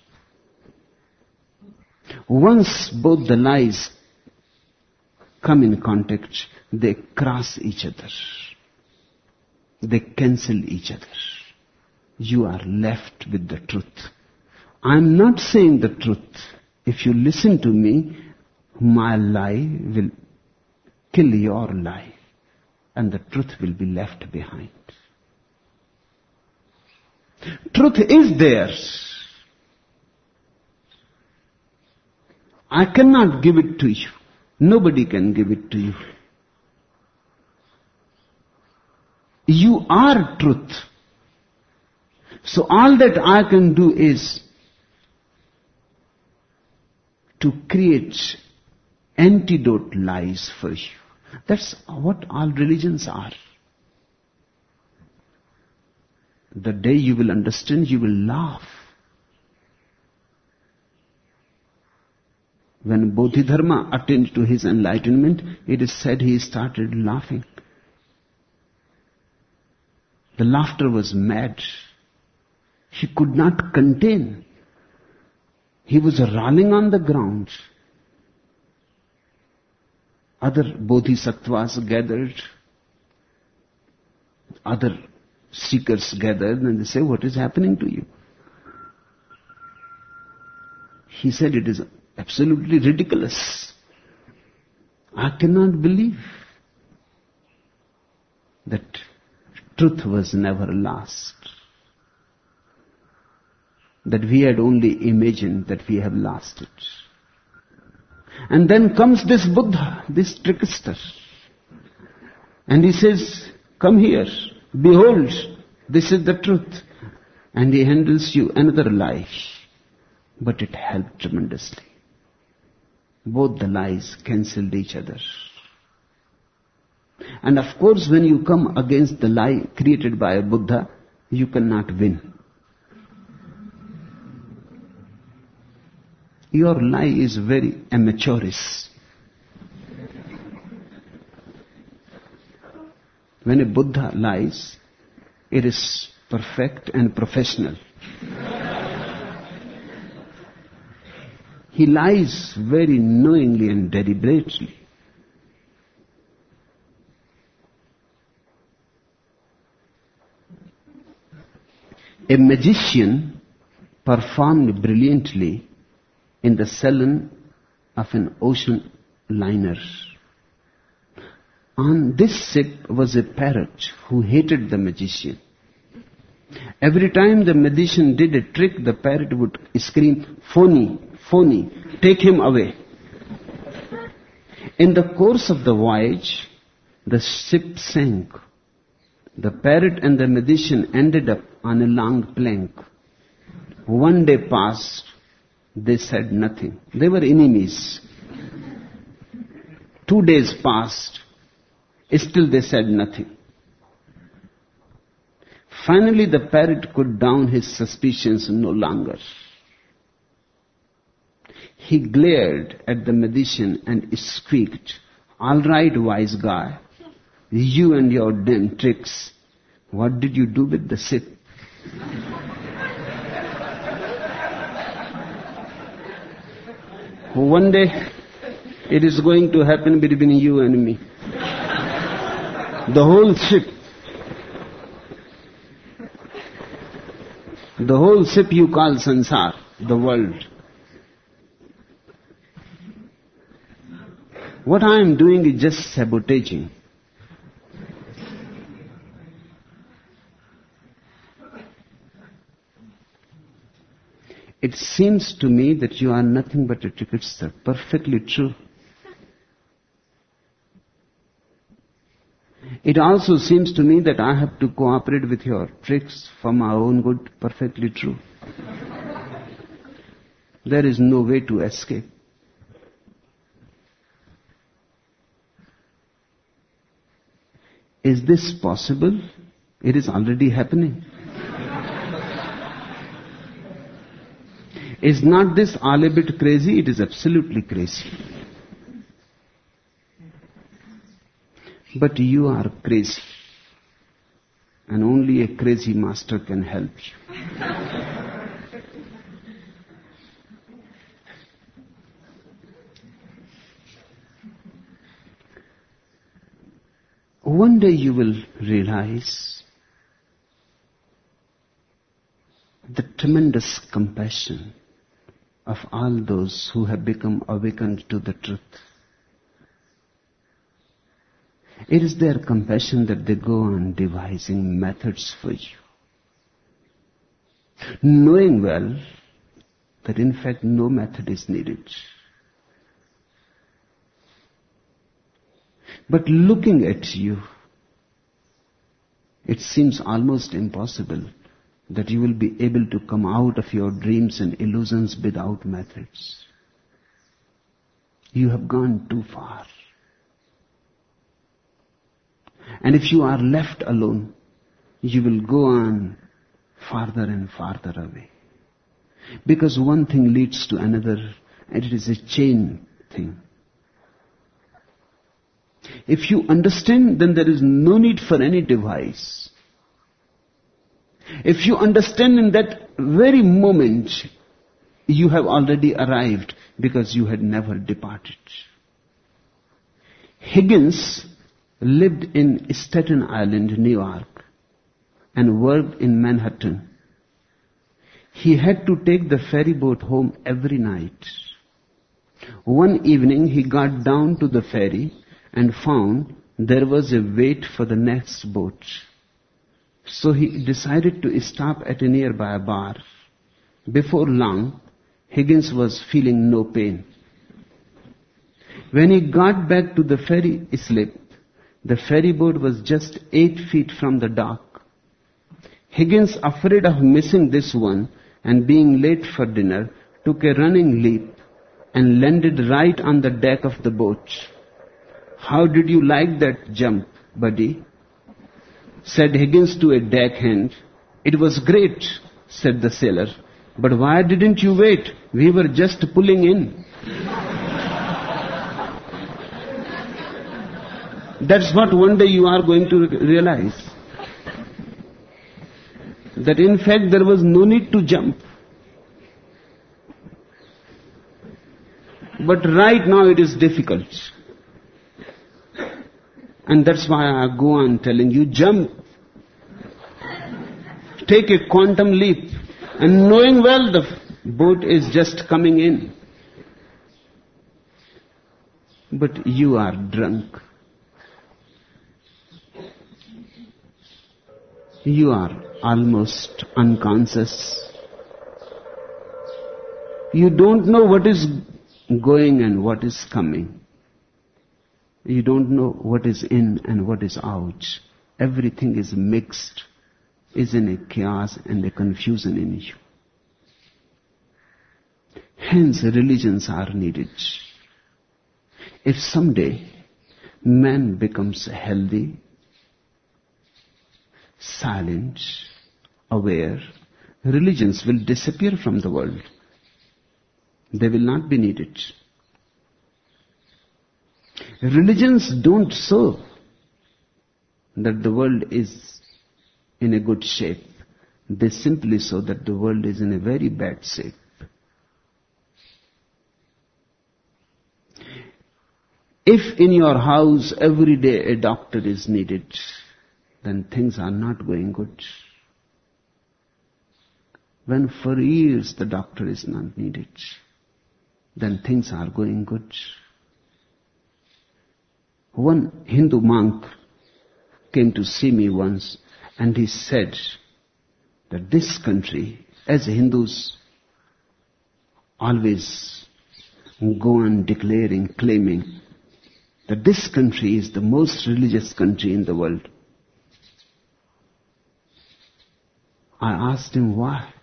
Once both the lies come in contact, they cross each other. They cancel each other. You are left with the truth. I am not saying the truth. If you listen to me, my lie will kill your lie, and the truth will be left behind. Truth is there. I cannot give it to you. Nobody can give it to you. You are truth. So all that I can do is to create antidote lies for you. That's what all religions are. The day you will understand, you will laugh. When Bodhidharma attained to his enlightenment, it is said he started laughing. The laughter was mad. He could not contain. He was rolling on the ground. Other bodhisattvas gathered. Other seekers gathered and they say, what is happening to you? He said, it is absolutely ridiculous. I cannot believe that truth was never lost. That we had only imagined that we have lost it. And then comes this Buddha, this trickster. And he says, come here, behold, this is the truth. And he handles you another lie. But it helped tremendously. Both the lies cancelled each other. And of course, when you come against the lie created by a Buddha, you cannot win. Your lie is very amateurish. When a Buddha lies, it is perfect and professional. He lies very knowingly and deliberately. A magician performed brilliantly in the saloon of an ocean liner. On this ship was a parrot who hated the magician. Every time the magician did a trick, the parrot would scream, phony, phony, take him away. In the course of the voyage, the ship sank. The parrot and the magician ended up on a long plank. One day passed. They said nothing. They were enemies. 2 days passed. Still they said nothing. Finally the parrot could down his suspicions no longer. He glared at the magician and squeaked, all right, wise guy, you and your damn tricks, what did you do with the ship? One day, it is going to happen between you and me. The whole ship you call sansar, the world. What I am doing is just sabotaging. It seems to me that you are nothing but a trickster. Perfectly true. It also seems to me that I have to cooperate with your tricks for my own good. Perfectly true. There is no way to escape. Is this possible? It is already happening. Is not this all a bit crazy? It is absolutely crazy. But you are crazy. And only a crazy master can help you. One day you will realize the tremendous compassion of all those who have become awakened to the truth. It is their compassion that they go on devising methods for you, knowing well that in fact no method is needed. But looking at you, it seems almost impossible that you will be able to come out of your dreams and illusions without methods. You have gone too far. And if you are left alone, you will go on farther and farther away. Because one thing leads to another, and it is a chain thing. If you understand, then there is no need for any device. If you understand, in that very moment, you have already arrived because you had never departed. Higgins lived in Staten Island, New York, and worked in Manhattan. He had to take the ferry boat home every night. One evening he got down to the ferry and found there was a wait for the next boat. So he decided to stop at a nearby bar. Before long, Higgins was feeling no pain. When he got back to the ferry slip, the ferry boat was just 8 feet from the dock. Higgins, afraid of missing this one and being late for dinner, took a running leap and landed right on the deck of the boat. "How did you like that jump, buddy?" said Higgins to a deckhand. "It was great," said the sailor. "But why didn't you wait? We were just pulling in." That's what one day you are going to realize. That in fact there was no need to jump. But right now it is difficult. And that's why I go on telling you, jump. Take a quantum leap. And knowing well the boat is just coming in. But you are drunk. You are almost unconscious. You don't know what is going and what is coming. You don't know what is in and what is out. Everything is mixed, is in a chaos and a confusion in you. Hence, religions are needed. If someday man becomes healthy, silent, aware, religions will disappear from the world. They will not be needed. Religions don't show that the world is in a good shape. They simply show that the world is in a very bad shape. If in your house every day a doctor is needed, then things are not going good. When for years the doctor is not needed, then things are going good. One Hindu monk came to see me once and he said that this country, as Hindus always go on declaring, claiming that this country is the most religious country in the world. I asked him why.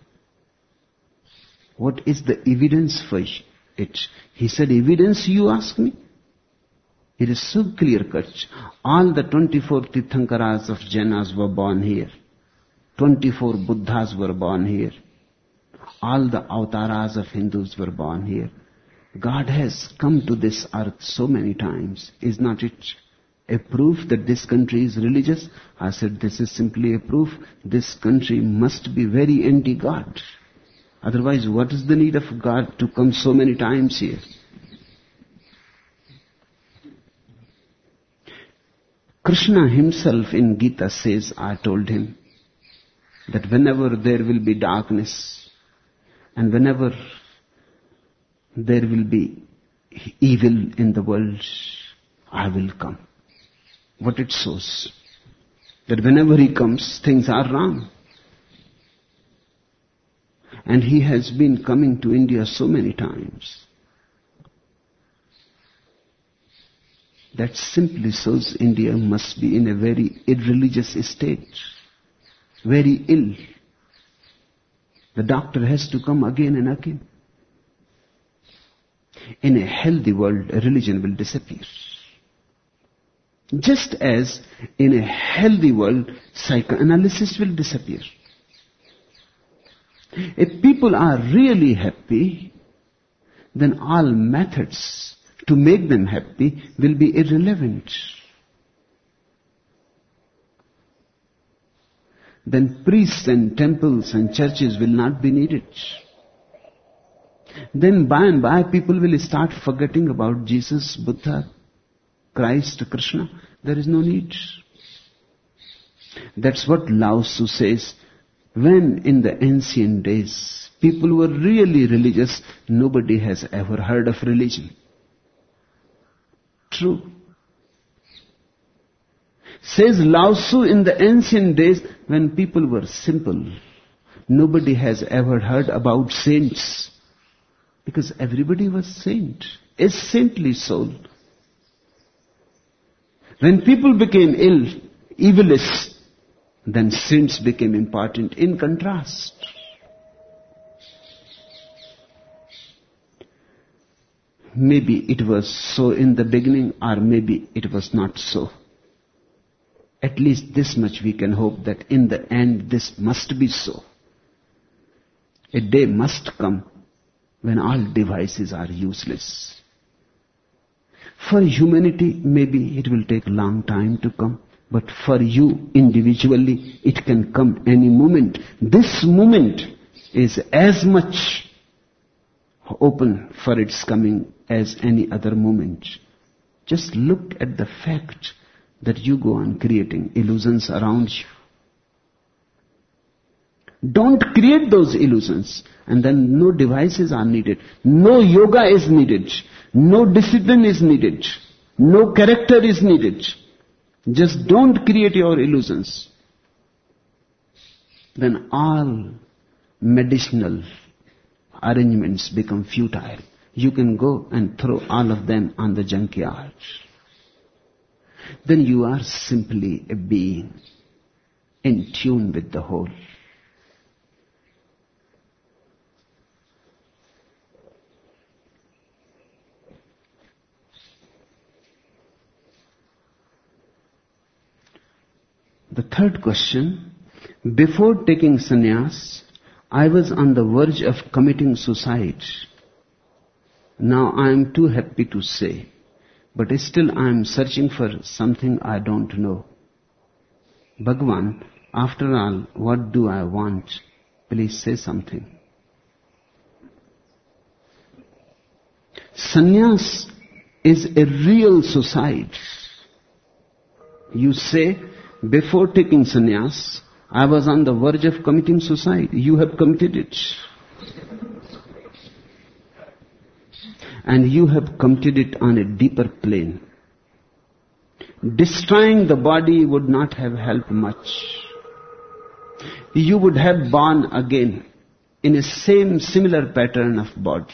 What is the evidence for it? He said, evidence, you ask me? It is so clear-cut. All the 24 Tirthankaras of Jainas were born here. 24 Buddhas were born here. All the avataras of Hindus were born here. God has come to this earth so many times. Is not it a proof that this country is religious? I said, this is simply a proof. This country must be very anti-God. Otherwise, what is the need of God to come so many times here? Krishna himself in Gita says, I told him, that whenever there will be darkness and whenever there will be evil in the world, I will come. What it shows? That whenever he comes, things are wrong. And he has been coming to India so many times. That simply shows India must be in a very irreligious state. Very ill. The doctor has to come again and again. In a healthy world, religion will disappear. Just as in a healthy world, psychoanalysis will disappear. If people are really happy, then all methods to make them happy will be irrelevant. Then priests and temples and churches will not be needed. Then by and by people will start forgetting about Jesus, Buddha, Christ, Krishna. There is no need. That's what Lao Tzu says. When in the ancient days people were really religious, nobody has ever heard of religion. True. Says Lao Tzu, in the ancient days when people were simple, nobody has ever heard about saints. Because everybody was saint, a saintly soul. When people became ill, evilish, then saints became important in contrast. Maybe it was so in the beginning, or maybe it was not so. At least this much we can hope, that in the end this must be so. A day must come when all devices are useless. For humanity, maybe it will take a long time to come. But for you individually, it can come any moment. This moment is as much open for its coming as any other moment. Just look at the fact that you go on creating illusions around you. Don't create those illusions, and then no devices are needed. No yoga is needed. No discipline is needed. No character is needed. Just don't create your illusions. Then all medicinal arrangements become futile. You can go and throw all of them on the junkyard. Then you are simply a being in tune with the whole. The third question, before taking sannyas, I was on the verge of committing suicide. Now I am too happy to say, but still I am searching for something I don't know. Bhagavan, after all, what do I want? Please say something. Sannyas is a real suicide. You say, before taking sannyas, I was on the verge of committing suicide. You have committed it. And you have committed it on a deeper plane. Destroying the body would not have helped much. You would have born again in a similar pattern of body.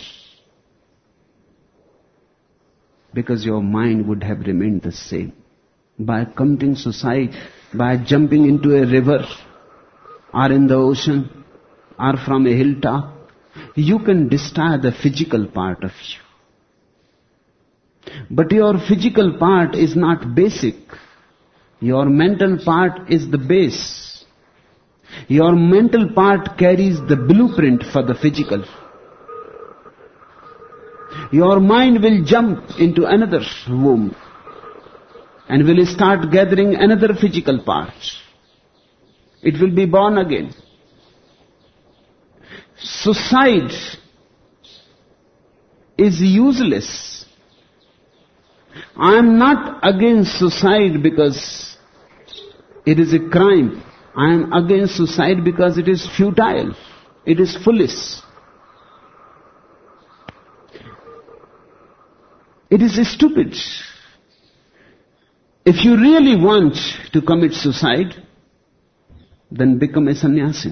Because your mind would have remained the same. By committing suicide, by jumping into a river, or in the ocean, or from a hilltop, you can destroy the physical part of you. But your physical part is not basic. Your mental part is the base. Your mental part carries the blueprint for the physical. Your mind will jump into another womb and will start gathering another physical part. It will be born again. Suicide is useless. I am not against suicide because it is a crime. I am against suicide because it is futile. It is foolish. It is stupid. If you really want to commit suicide, then become a sannyasi.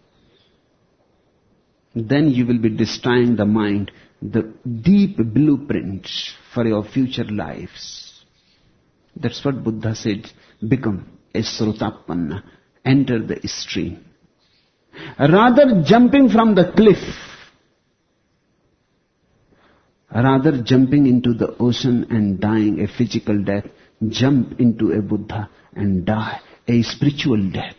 Then you will be destroying the mind, the deep blueprint for your future lives. That's what Buddha said. Become a srutapanna. Enter the stream. Rather jumping from the cliff, rather jumping into the ocean and dying a physical death, jump into a Buddha and die a spiritual death.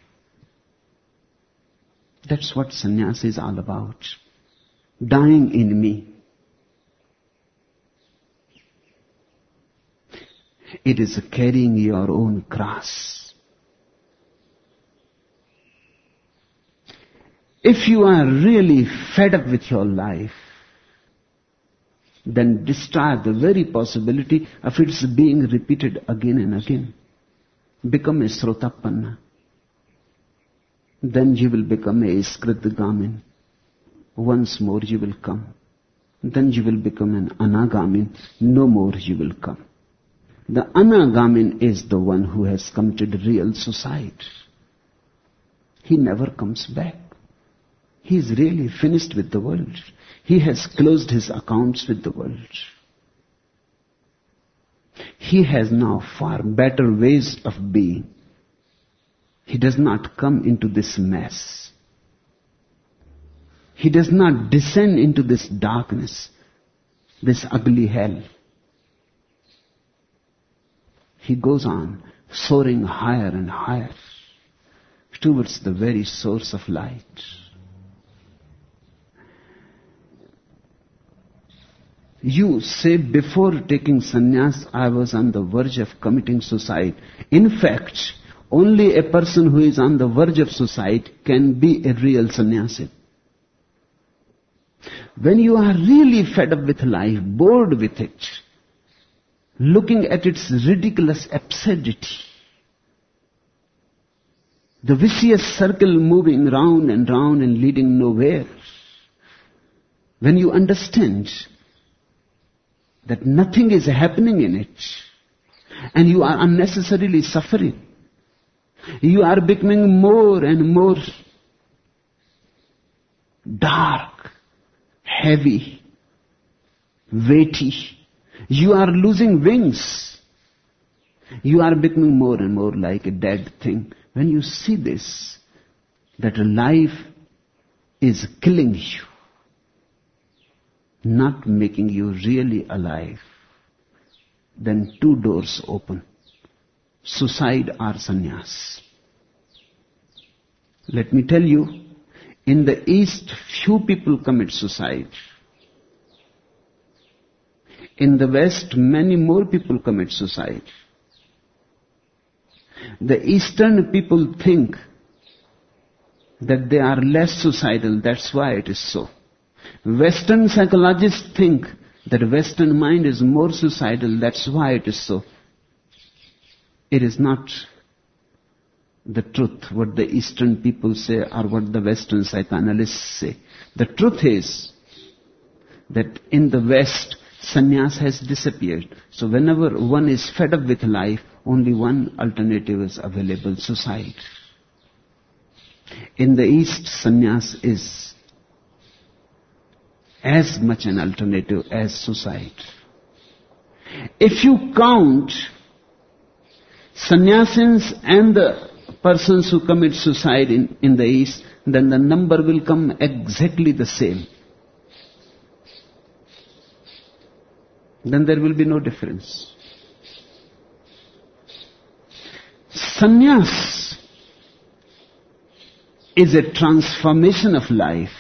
That's what sannyasa is all about. Dying in me. It is carrying your own cross. If you are really fed up with your life, then destroy the very possibility of its being repeated again and again. Become a srutapanna. Then you will become a skritgamin. Once more you will come. Then you will become an anagamin. No more you will come. The anagamin is the one who has committed real suicide. He never comes back. He is really finished with the world. He has closed his accounts with the world. He has now far better ways of being. He does not come into this mess. He does not descend into this darkness, this ugly hell. He goes on soaring higher and higher towards the very source of light. You say, before taking sannyas, I was on the verge of committing suicide. In fact, only a person who is on the verge of suicide can be a real sannyasi. When you are really fed up with life, bored with it, looking at its ridiculous absurdity, the vicious circle moving round and leading nowhere, when you understand that nothing is happening in it, and you are unnecessarily suffering, you are becoming more and more dark, heavy, weighty. You are losing wings. You are becoming more and more like a dead thing. When you see this, that life is killing you, not making you really alive, then two doors open: suicide or sannyas. Let me tell you, in the East, few people commit suicide. In the West, many more people commit suicide. The Eastern people think that they are less suicidal, that's why it is so. Western psychologists think that Western mind is more suicidal, that's why it is so. It is not the truth what the Eastern people say or what the Western psychoanalysts say. The truth is that in the West, sannyas has disappeared. So whenever one is fed up with life, only one alternative is available: suicide. In the East, sannyas is as much an alternative as suicide. If you count sannyasins and the persons who commit suicide in the East, then the number will come exactly the same. then there will be no difference. Sannyas is a transformation of life.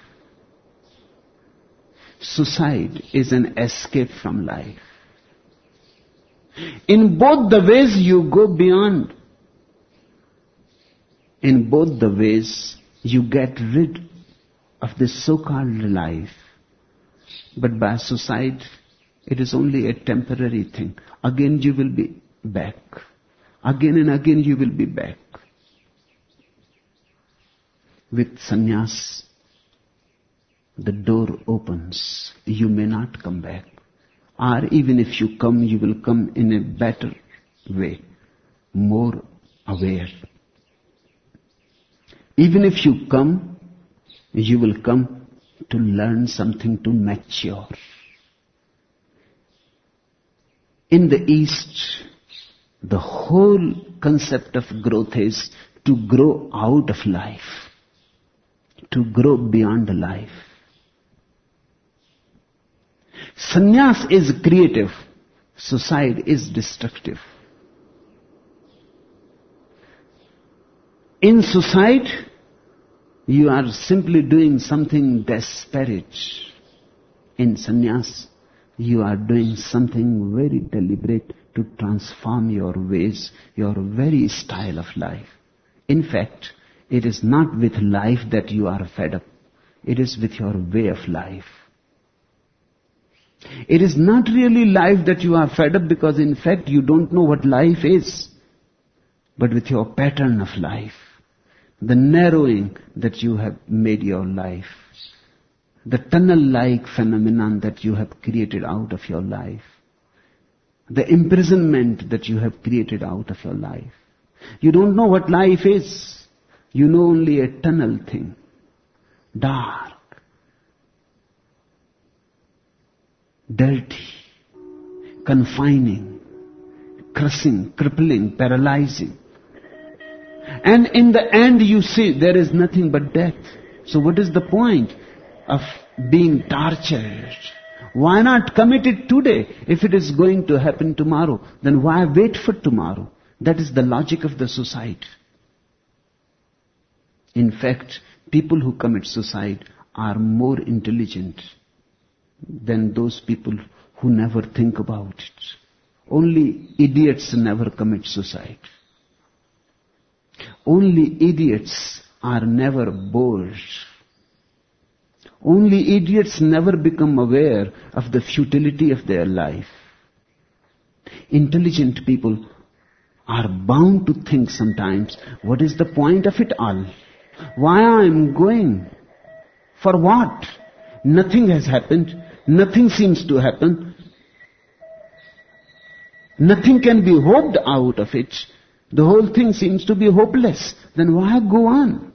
Suicide is an escape from life. In both the ways you go beyond. In both the ways you get rid of this so-called life. But by suicide, it is only a temporary thing. Again you will be back. Again and again you will be back. With sannyas, the door opens. You may not come back. Or even if you come, you will come in a better way, more aware. Even if you come, you will come to learn something, to mature. In the East, the whole concept of growth is to grow out of life, to grow beyond life. Sannyas is creative, suicide is destructive. In suicide, you are simply doing something desperate. In sannyas, you are doing something very deliberate to transform your ways, your very style of life. In fact, it is not with life that you are fed up. It is with your way of life. It is not really life that you are fed up, because in fact you don't know what life is. But with your pattern of life, the narrowing that you have made your life, the tunnel-like phenomenon that you have created out of your life, the imprisonment that you have created out of your life. You don't know what life is. You know only a tunnel thing. Dark. Dirty. Confining. Crushing. Crippling. Paralyzing. And in the end you see there is nothing but death. So what is the point of being tortured? Why not commit it today? If it is going to happen tomorrow, then why wait for tomorrow? That is the logic of the suicide. In fact, people who commit suicide are more intelligent than those people who never think about it. Only idiots never commit suicide. Only idiots are never bored. Only idiots never become aware of the futility of their life. Intelligent people are bound to think sometimes, what is the point of it all? Why I am going? For what? Nothing has happened. Nothing seems to happen. Nothing can be hoped out of it. The whole thing seems to be hopeless. Then why go on?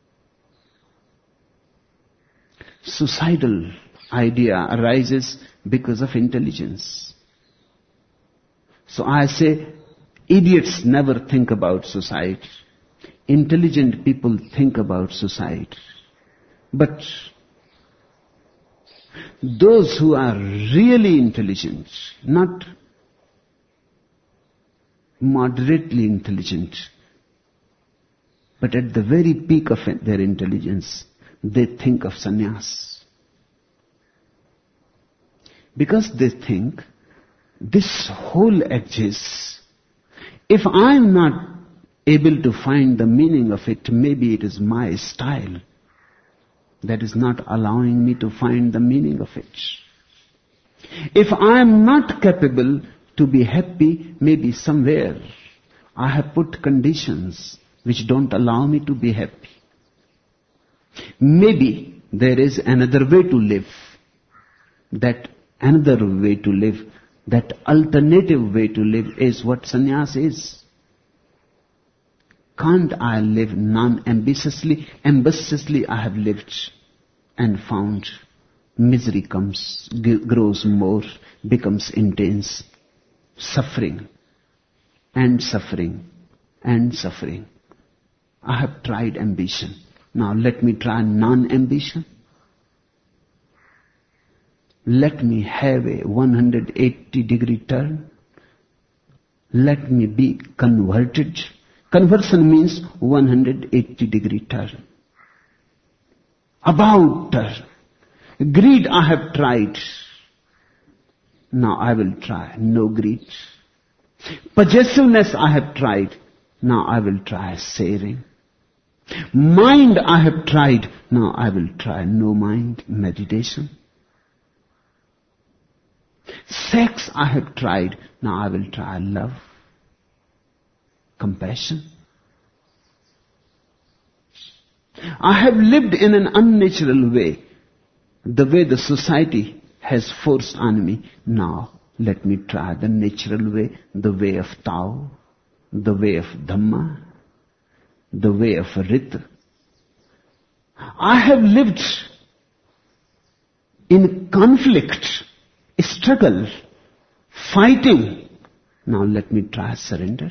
Suicidal idea arises because of intelligence. So I say, idiots never think about suicide. Intelligent people think about suicide. But those who are really intelligent, not moderately intelligent, but at the very peak of their intelligence, they think of sannyas. Because they think, this whole exists. If I am not able to find the meaning of it, maybe it is my style that is not allowing me to find the meaning of it. If I am not capable to be happy, maybe somewhere I have put conditions which don't allow me to be happy. Maybe there is another way to live. That another way to live, that alternative way to live is what sannyas is. Can't I live non-ambitiously? Ambitiously I have lived and found misery comes, grows more, becomes intense. Suffering and suffering and suffering. I have tried ambition. Now let me try non-ambition. Let me have a 180-degree turn. Let me be converted. Conversion means 180-degree turn. About turn. Greed I have tried. Now I will try no greed. Possessiveness I have tried. Now I will try sharing. Mind I have tried. Now I will try no mind, meditation. Sex I have tried. Now I will try love, compassion. I have lived in an unnatural way, the way the society has forced on me. Now let me try the natural way, the way of Tao, the way of Dhamma, the way of Rita. I have lived in conflict, struggle, fighting. Now let me try surrender.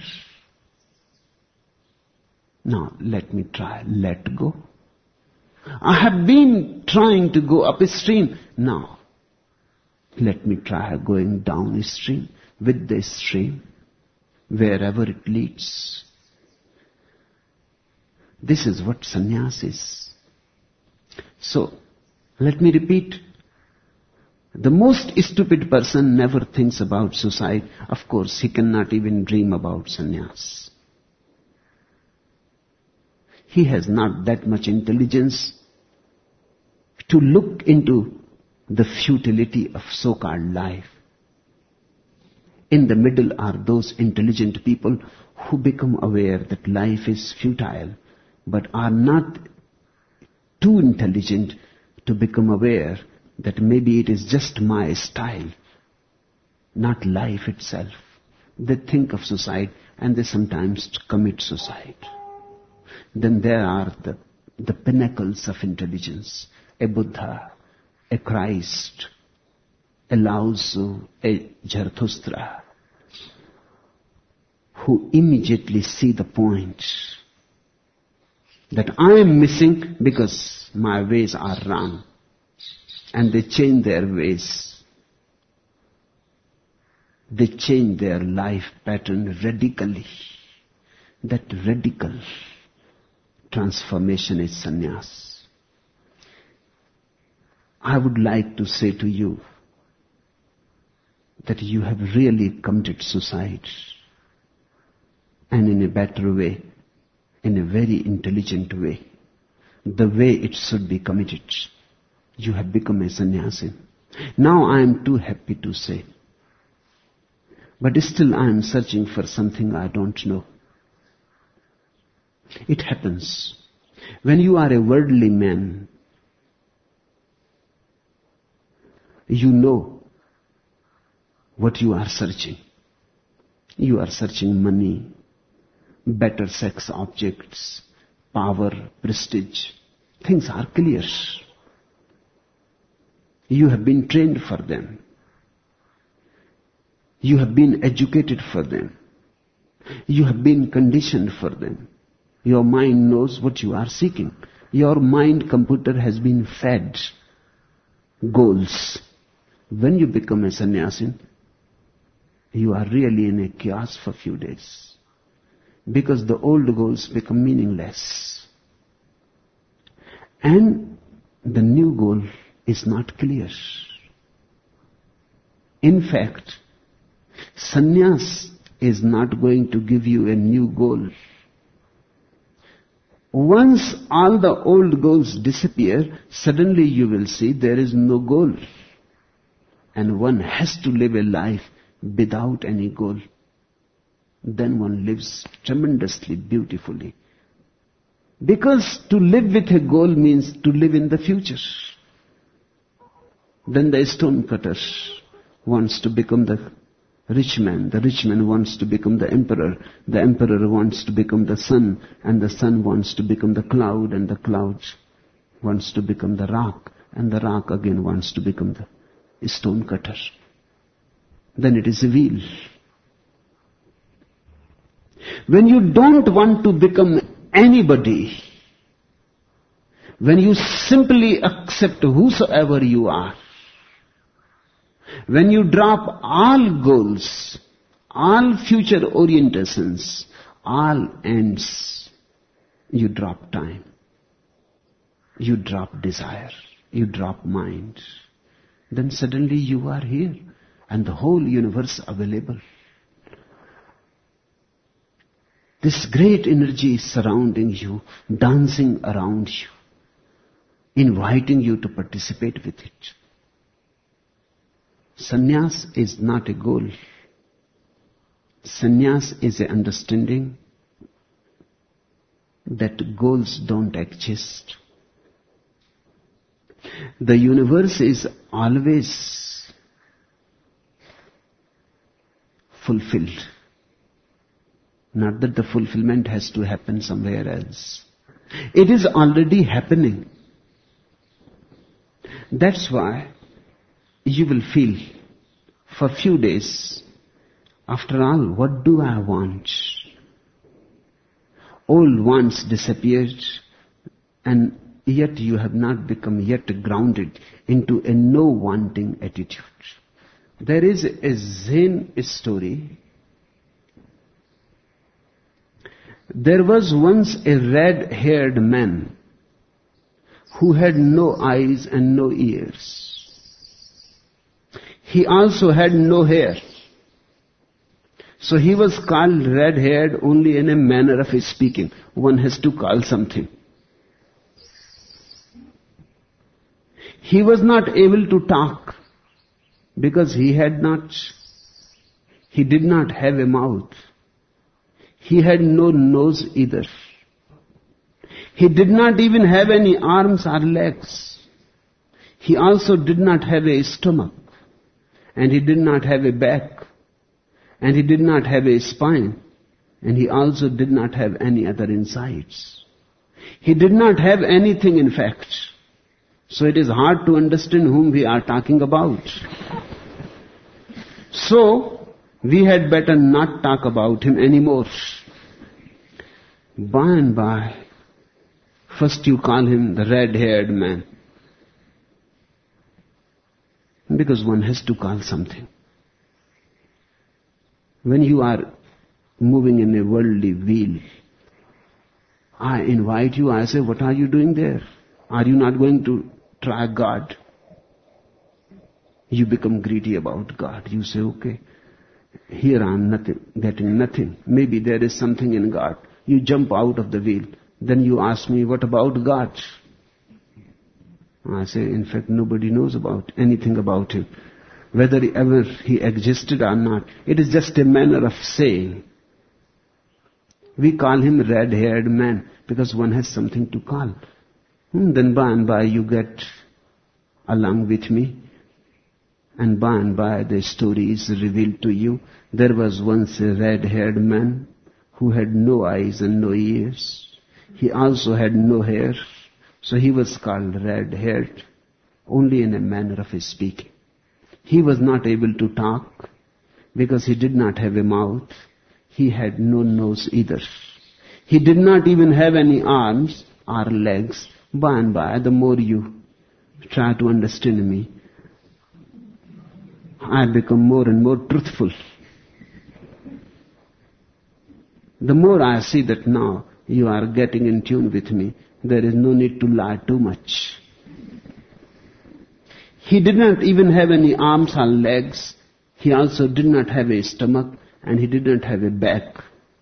Now let me try let go. I have been trying to go upstream. Now let me try going downstream with the stream, wherever it leads. This is what sannyas is. So, let me repeat. The most stupid person never thinks about suicide. Of course, he cannot even dream about sannyas. He has not that much intelligence to look into the futility of so-called life. In the middle are those intelligent people who become aware that life is futile, but are not too intelligent to become aware that maybe it is just my style, not life itself. They think of suicide and they sometimes commit suicide. Then there are the pinnacles of intelligence. A Buddha, a Christ, a Lao Tzu, a Zarathustra, who immediately see the point that I am missing because my ways are wrong. And they change their ways. They change their life pattern radically. That radical transformation is sannyas. I would like to say to you that you have really committed suicide, and in a better way, in a very intelligent way, the way it should be committed. You have become a sannyasi. Now I am too happy to say, but still I am searching for something I don't know. It happens. When you are a worldly man, you know what you are searching. You are searching money, better sex objects, power, prestige. Things are clear. You have been trained for them. You have been educated for them. You have been conditioned for them. Your mind knows what you are seeking. Your mind computer has been fed goals. When you become a sannyasin, you are really in a chaos for a few days. Because the old goals become meaningless. And the new goal is not clear. In fact, sannyas is not going to give you a new goal. Once all the old goals disappear, suddenly you will see there is no goal. And one has to live a life without any goal. Then one lives tremendously beautifully. Because to live with a goal means to live in the future. Then the stonecutter wants to become the rich man wants to become the emperor wants to become the sun, and the sun wants to become the cloud, and the cloud wants to become the rock, and the rock again wants to become the stonecutter. Then it is a wheel. When you don't want to become anybody, when you simply accept whosoever you are, When you drop all goals, all future orientations, all ends, you drop time. You drop desire. You drop mind. Then suddenly you are here and the whole universe available. This great energy is surrounding you, dancing around you, inviting you to participate with it. Sannyas is not a goal. Sannyas is an understanding that goals don't exist. The universe is always fulfilled. Not that the fulfillment has to happen somewhere else. It is already happening. That's why you will feel for a few days, after all, what do I want? All wants disappeared, and yet you have not become yet grounded into a no-wanting attitude. There is a Zen story. There was once a red-haired man who had no eyes and no ears. He also had no hair. So he was called red-haired only in a manner of speaking. One has to call something. He was not able to talk because he did not have a mouth. He had no nose either. He did not even have any arms or legs. He also did not have a stomach. And he did not have a back. And he did not have a spine. And he also did not have any other insides. He did not have anything, in fact. So it is hard to understand whom we are talking about. So, we had better not talk about him anymore. By and by, first you call him the red-haired man. Because one has to call something. When you are moving in a worldly wheel, I invite you, I say, what are you doing there? Are you not going to try God? You become greedy about God. You say, okay, here I am getting nothing. Maybe there is something in God. You jump out of the wheel. Then you ask me, what about God? I say, in fact, nobody knows about anything about him. Whether ever he existed or not, it is just a manner of saying. We call him red-haired man because one has something to call. Then by and by you get along with me. And by and by the story is revealed to you. There was once a red-haired man who had no eyes and no ears. He also had no hair. So he was called red-haired only in a manner of speaking. He was not able to talk because he did not have a mouth. He had no nose either. He did not even have any arms or legs. By and by, the more you try to understand me, I become more and more truthful. The more I see that now you are getting in tune with me, there is no need to lie too much. He did not even have any arms or legs. He also did not have a stomach and he did not have a back.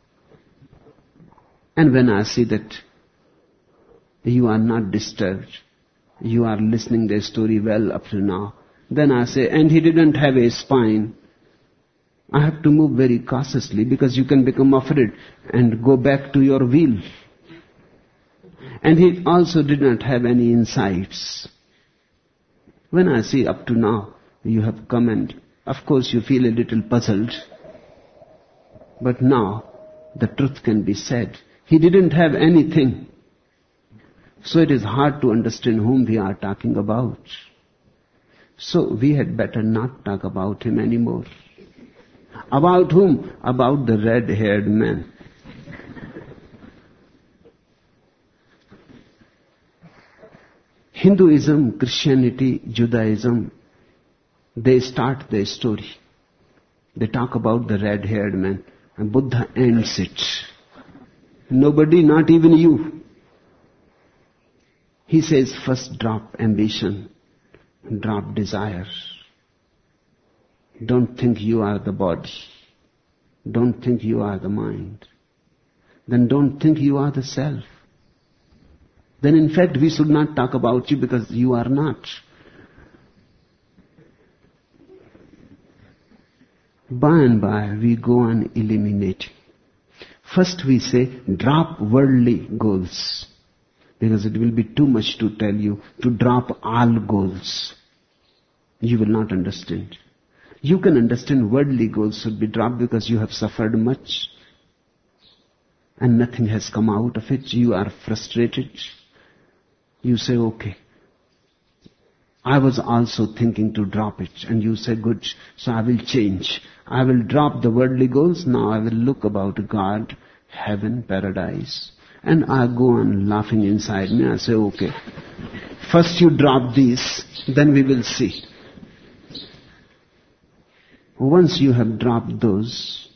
And when I see that you are not disturbed, you are listening the story well up to now, then I say, and he didn't have a spine. I have to move very cautiously because you can become afraid and go back to your wheel. And he also did not have any insides. When I see up to now, you have come and of course you feel a little puzzled. But now, the truth can be said. He didn't have anything. So it is hard to understand whom we are talking about. So we had better not talk about him anymore. About whom? About the red-haired man. Hinduism, Christianity, Judaism, They start their story. They talk about the red-haired man, and Buddha ends it. Nobody, not even you. He says, first drop ambition, drop desire. Don't think you are the body. Don't think you are the mind. Then don't think you are the self. Then in fact we should not talk about you because you are not. By and by we go on eliminating. First we say, drop worldly goals. Because it will be too much to tell you to drop all goals. You will not understand. You can understand worldly goals should be dropped because you have suffered much and nothing has come out of it. You are frustrated. You say, okay, I was also thinking to drop it. And you say, good, so I will change. I will drop the worldly goals. Now I will look about God, heaven, paradise. And I go on laughing inside me. I say, okay, first you drop these, then we will see. Once you have dropped those,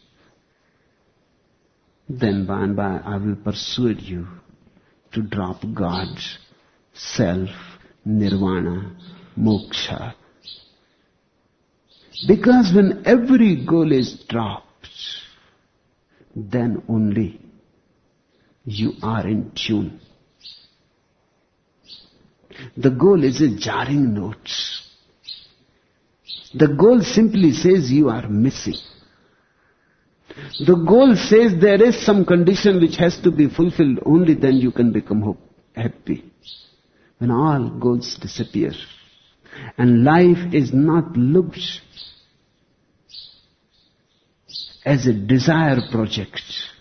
then by and by I will persuade you to drop God, self, nirvana, moksha. Because when every goal is dropped, then only you are in tune. The goal is a jarring note. The goal simply says you are missing. The goal says there is some condition which has to be fulfilled, only then you can become happy. When all goals disappear and life is not looked as a desire project,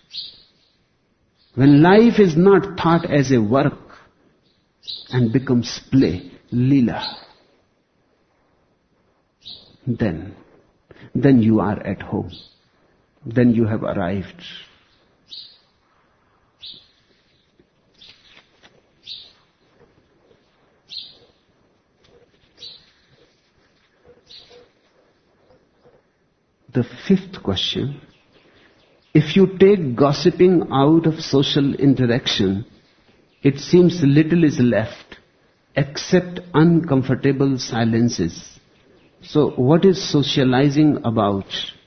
when life is not thought as a work and becomes play, lila, then you are at home. Then you have arrived. The fifth question, if you take gossiping out of social interaction, it seems little is left except uncomfortable silences. So what is socializing about?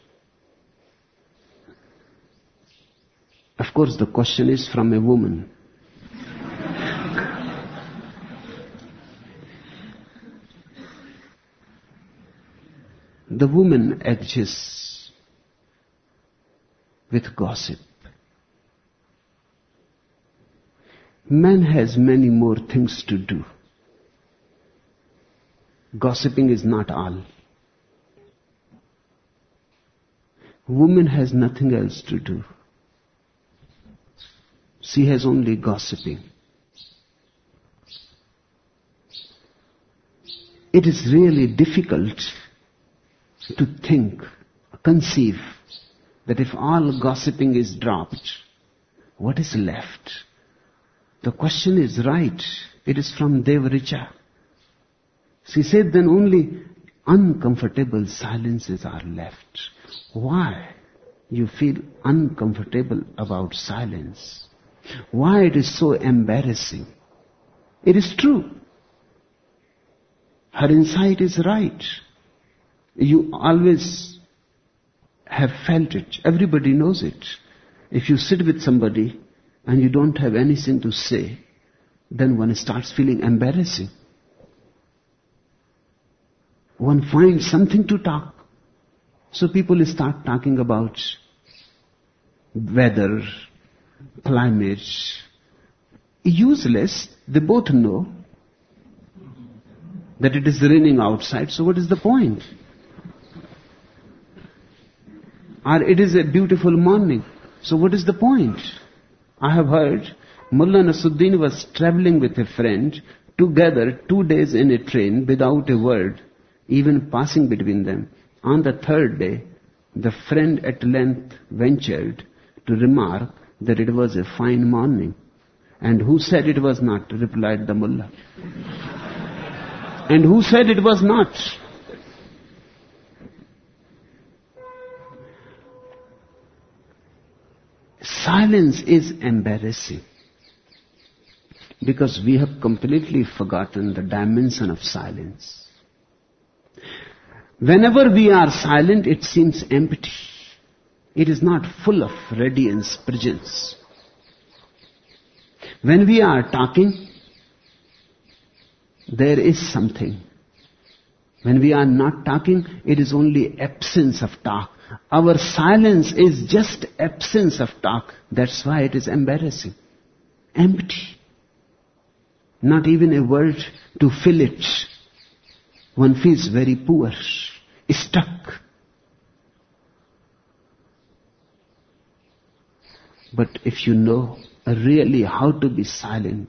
Of course, the question is from a woman. The woman edges with gossip. Man has many more things to do. Gossiping is not all. Woman has nothing else to do. She has only gossiping. It is really difficult to think, conceive, that if all gossiping is dropped, what is left? The question is right. It is from Devaricha. She said then only uncomfortable silences are left. Why you feel uncomfortable about silence? Why it is so embarrassing? It is true. Her insight is right. You always have felt it. Everybody knows it. If you sit with somebody and you don't have anything to say, then one starts feeling embarrassing. One finds something to talk. So people start talking about weather, climate. Useless. They both know that it is raining outside, so what is the point? Or it is a beautiful morning, so what is the point? I have heard Mullah Nasruddin was traveling with a friend, together 2 days in a train without a word, even passing between them. On the third day, the friend at length ventured to remark that it was a fine morning. And who said it was not? Replied the mullah. And who said it was not? silence is embarrassing because we have completely forgotten the dimension of silence. Whenever we are silent, it seems empty. It is not full of radiance, presence. When we are talking, there is something. When we are not talking, it is only absence of talk. Our silence is just absence of talk. That's why it is embarrassing. Empty. Not even a word to fill it. One feels very poor, stuck. But if you know really how to be silent,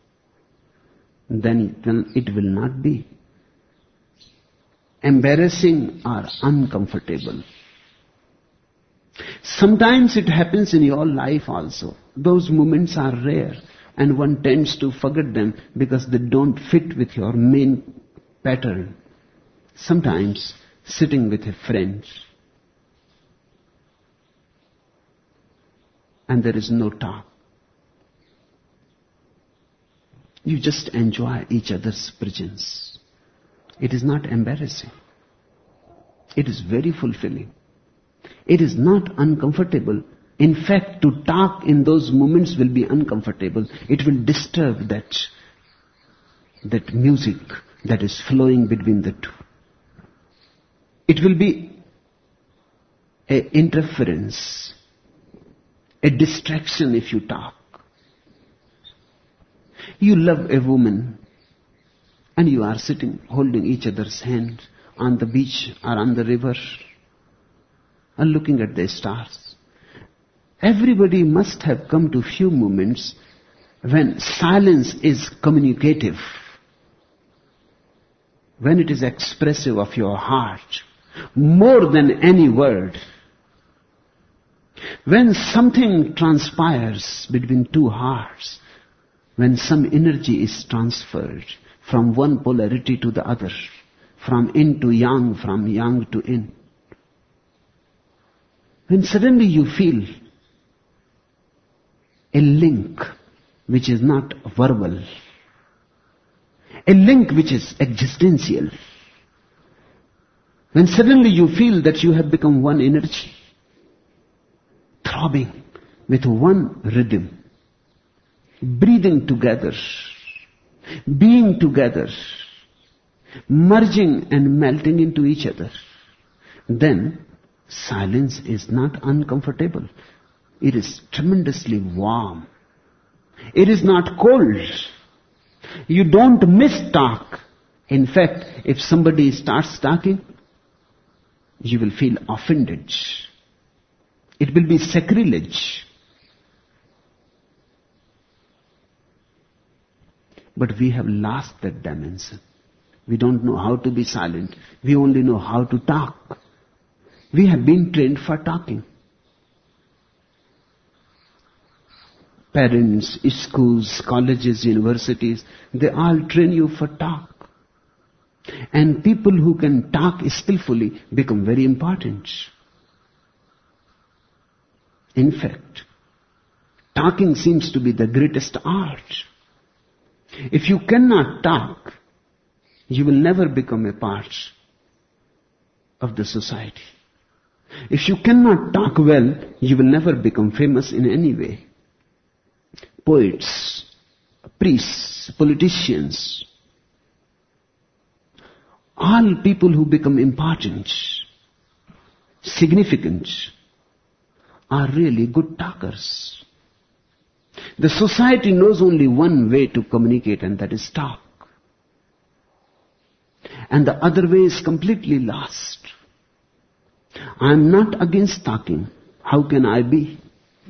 then it will not be embarrassing or uncomfortable. Sometimes it happens in your life also. Those moments are rare and one tends to forget them because they don't fit with your main pattern. Sometimes sitting with a friend and there is no talk. You just enjoy each other's presence. It is not embarrassing. It is very fulfilling. It is not uncomfortable. In fact, to talk in those moments will be uncomfortable. It will disturb that music that is flowing between the two. It will be an interference, a distraction if you talk. You love a woman and you are sitting holding each other's hand on the beach or on the river and looking at the stars. Everybody must have come to few moments when silence is communicative, when it is expressive of your heart more than any word. When something transpires between two hearts, when some energy is transferred from one polarity to the other, from yin to yang, from yang to yin. When suddenly you feel a link which is not verbal, a link which is existential. When suddenly you feel that you have become one energy, throbbing with one rhythm, breathing together, being together, merging and melting into each other, then silence is not uncomfortable. It is tremendously warm. It is not cold. You don't miss talk. In fact, if somebody starts talking, you will feel offended. It will be sacrilege. But we have lost that dimension. We don't know how to be silent. We only know how to talk. We have been trained for talking. Parents, schools, colleges, universities, they all train you for talk. And people who can talk skillfully become very important. In fact, talking seems to be the greatest art. If you cannot talk, you will never become a part of the society. If you cannot talk well, you will never become famous in any way. Poets, priests, politicians, all people who become important, significant, are really good talkers. The society knows only one way to communicate, and that is talk. And the other way is completely lost. I am not against talking. How can I be?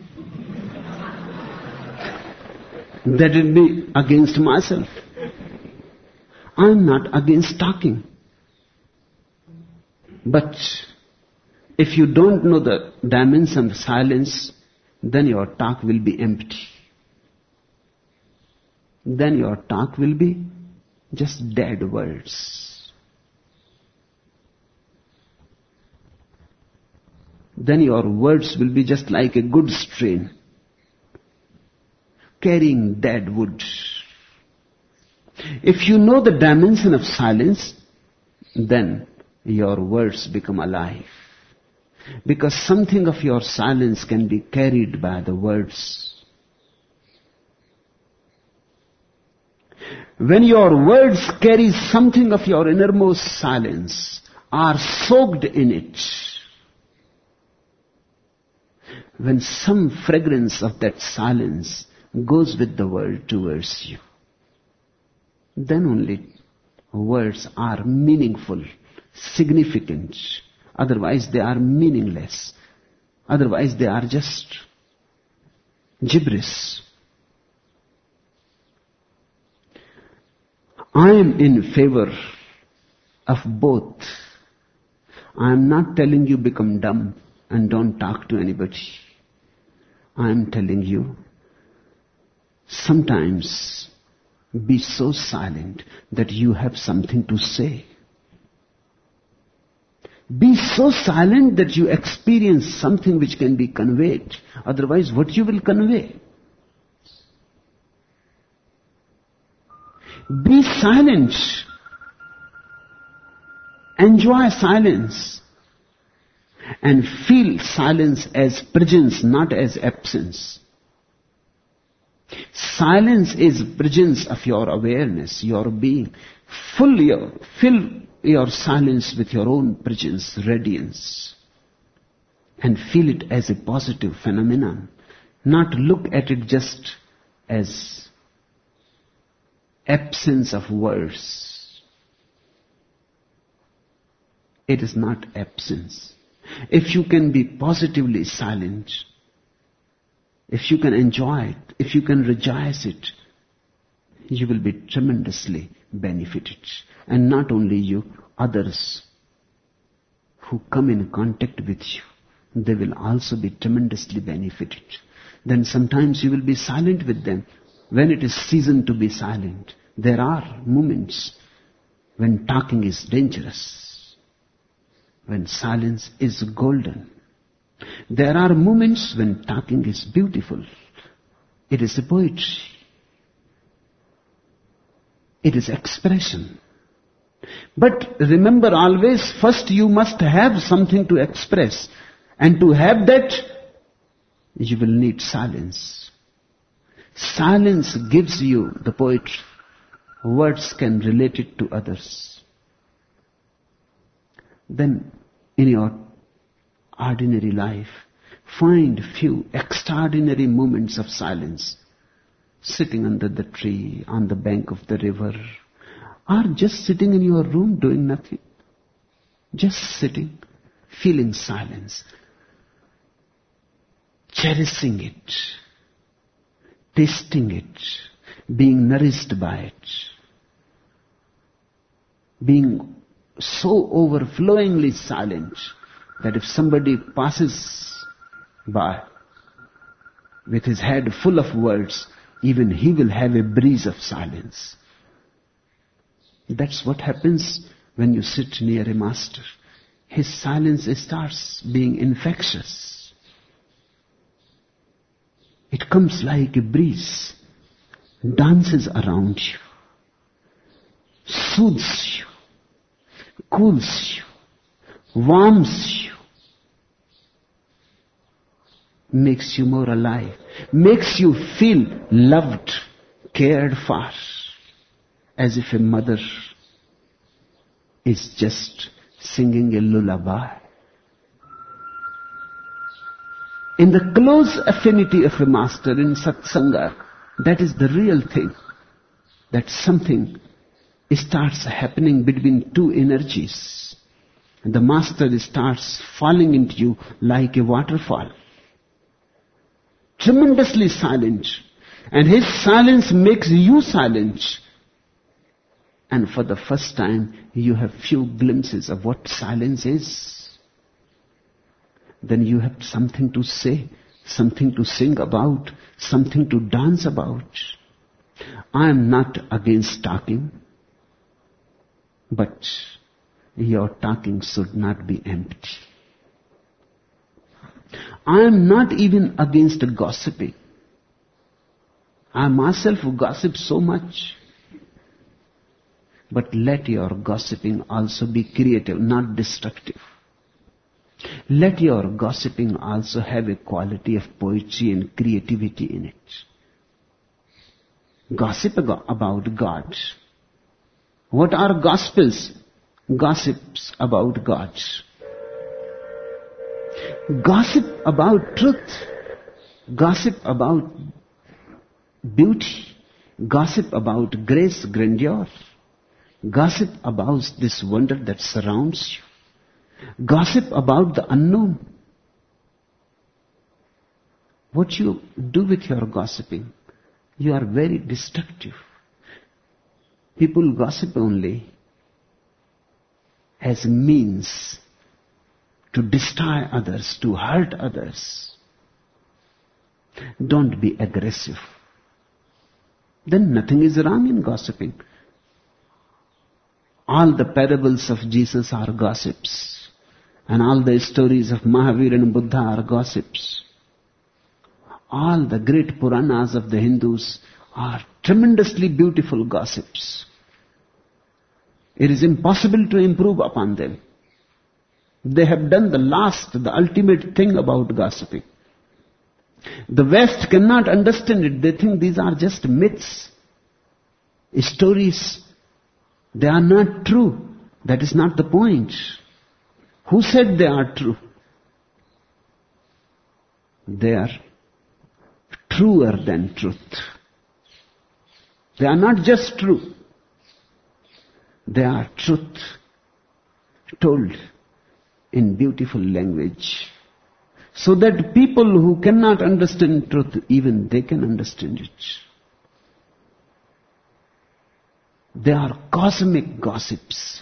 That will be against myself. I am not against talking. But if you don't know the dimension of silence, then your talk will be empty. Then your talk will be just dead words. Then your words will be just like a good strain carrying dead wood. If you know the dimension of silence, then your words become alive. Because something of your silence can be carried by the words. When your words carry something of your innermost silence, are soaked in it, when some fragrance of that silence goes with the world towards you, then only words are meaningful, significant. Otherwise they are meaningless. Otherwise they are just gibberish. I am in favor of both. I am not telling you become dumb and don't talk to anybody. I am telling you, sometimes be so silent that you have something to say. Be so silent that you experience something which can be conveyed. Otherwise, what you will convey? Be silent. Enjoy silence. And feel silence as presence, not as absence. Silence is presence of your awareness, your being. Fill your silence with your own presence, radiance. And feel it as a positive phenomenon. Not look at it just as absence of words. It is not absence. If you can be positively silent, if you can enjoy it, if you can rejoice it, you will be tremendously benefited. And not only you, others who come in contact with you, they will also be tremendously benefited. Then sometimes you will be silent with them. When it is season to be silent, there are moments when talking is dangerous, when silence is golden. There are moments when talking is beautiful. It is a poetry. It is expression. But remember always, first you must have something to express. And to have that, you will need silence. Silence gives you the poetry. Words can relate it to others. Then, in your ordinary life, find few extraordinary moments of silence. Sitting under the tree, on the bank of the river, or just sitting in your room doing nothing. Just sitting, feeling silence, cherishing it, tasting it, being nourished by it, being so overflowingly silent that if somebody passes by with his head full of words, even he will have a breeze of silence. That's what happens when you sit near a master. His silence starts being infectious. It comes like a breeze, dances around you, soothes you, cools you, warms you, makes you more alive, makes you feel loved, cared for, as if a mother is just singing a lullaby. In the close affinity of a master in satsanga, that is the real thing. That something starts happening between two energies. And the master starts falling into you like a waterfall. Tremendously silent. And his silence makes you silent. And for the first time, you have few glimpses of what silence is. Then you have something to say, something to sing about, something to dance about. I am not against talking, but your talking should not be empty. I am not even against gossiping. I myself gossip so much. But let your gossiping also be creative, not destructive. Let your gossiping also have a quality of poetry and creativity in it. Gossip about God. What are gospels? Gossips about God. Gossip about truth. Gossip about beauty. Gossip about grace, grandeur. Gossip about this wonder that surrounds you. Gossip about the unknown. What you do with your gossiping, you are very destructive. People gossip only as a means to destroy others, to hurt others. Don't be aggressive. Then nothing is wrong in gossiping. All the parables of Jesus are gossips. And all the stories of Mahavir and Buddha are gossips. All the great Puranas of the Hindus are tremendously beautiful gossips. It is impossible to improve upon them. They have done the ultimate thing about gossiping. The West cannot understand it. They think these are just myths, stories. They are not true. That is not the point. Who said they are true? They are truer than truth. They are not just true. They are truth told in beautiful language. So that people who cannot understand truth, even they can understand it. They are cosmic gossips.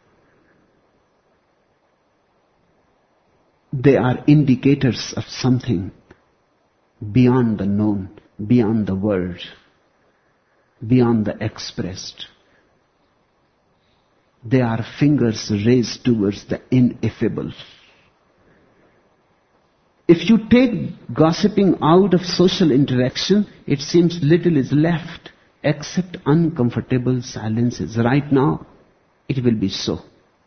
They are indicators of something beyond the known, beyond the word, beyond the expressed. They are fingers raised towards the ineffable. If you take gossiping out of social interaction, it seems little is left except uncomfortable silences. Right now, it will be so.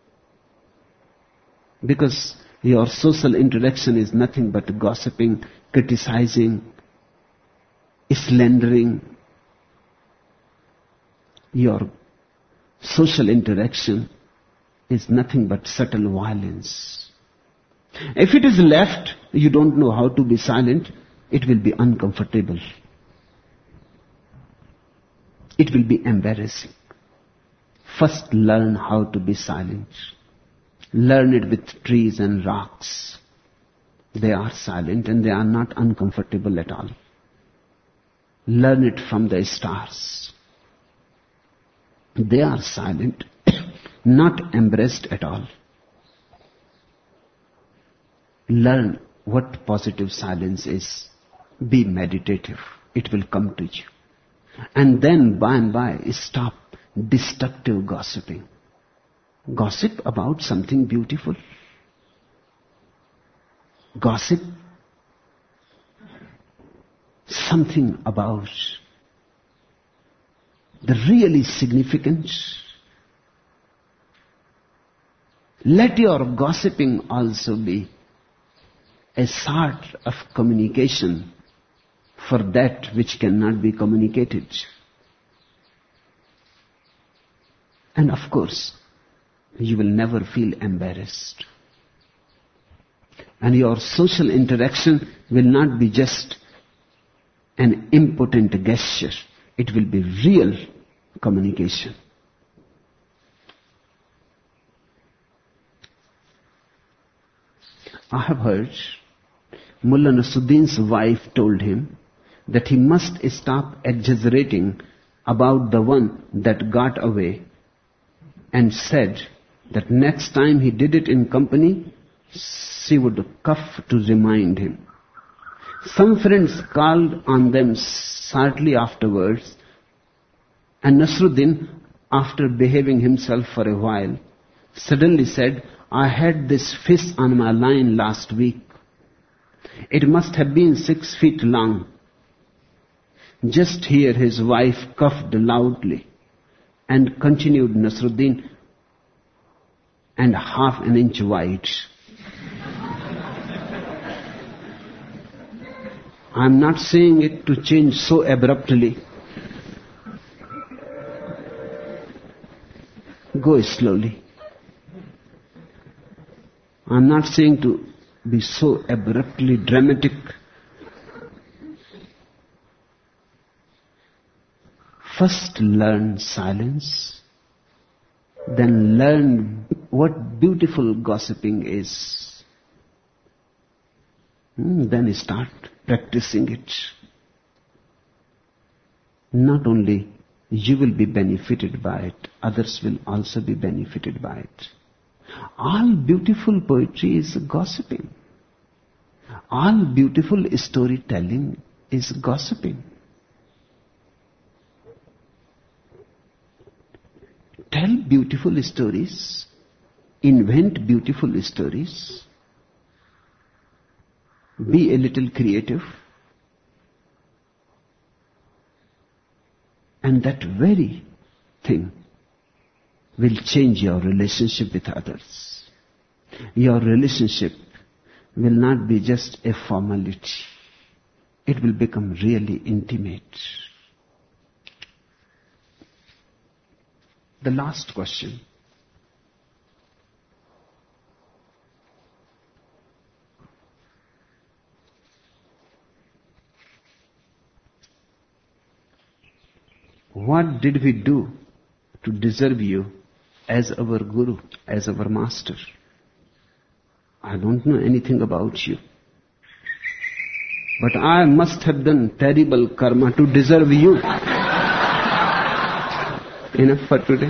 Because your social interaction is nothing but gossiping, criticizing, slandering. Your social interaction is nothing but subtle violence. If it is left, you don't know how to be silent, it will be uncomfortable. It will be embarrassing. First learn how to be silent. Learn it with trees and rocks. They are silent and they are not uncomfortable at all. Learn it from the stars. They are silent, not embraced at all. Learn what positive silence is. Be meditative. It will come to you. And then by and by stop destructive gossiping. Gossip about something beautiful. Gossip something about the really significant. Let your gossiping also be a sort of communication for that which cannot be communicated. And of course, you will never feel embarrassed. And your social interaction will not be just an impotent gesture. It will be real communication. I have heard Mullah Nasruddin's wife told him that he must stop exaggerating about the one that got away, and said that next time he did it in company, she would cough to remind him. Some friends called on them shortly afterwards, and Nasruddin, after behaving himself for a while, suddenly said, "I had this fish on my line last week. It must have been 6 feet long. Just here his wife coughed loudly and continued, Nasruddin, and half an inch wide. I'm not saying it to change so abruptly. Go slowly. I'm not saying to be so abruptly dramatic. First learn silence, then learn what beautiful gossiping is. Then start practicing it. Not only you will be benefited by it, others will also be benefited by it. All beautiful poetry is gossiping. All beautiful storytelling is gossiping. Tell beautiful stories, invent beautiful stories, be a little creative, and that very thing will change your relationship with others. Your relationship will not be just a formality. It will become really intimate. The last question. What did we do to deserve you as our Guru, as our Master? I don't know anything about you. But I must have done terrible karma to deserve you. Enough for today.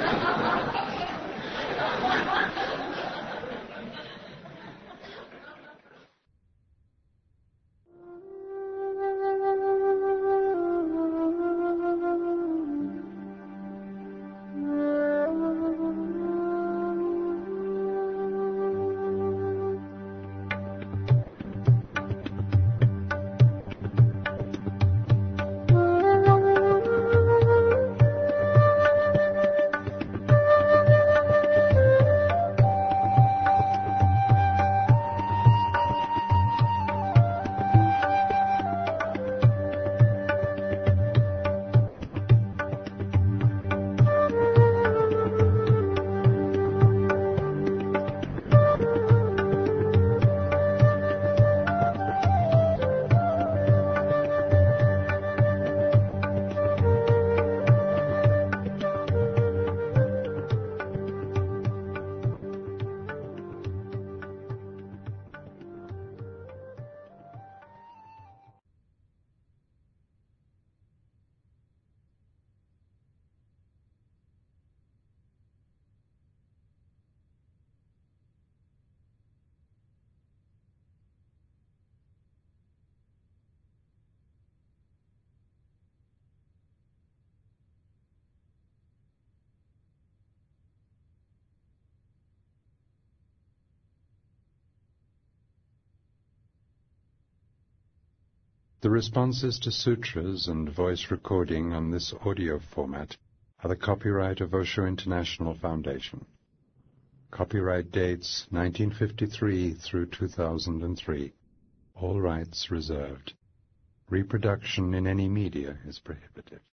The responses to sutras and voice recording on this audio format are the copyright of Osho International Foundation. Copyright dates 1953 through 2003. All rights reserved. Reproduction in any media is prohibited.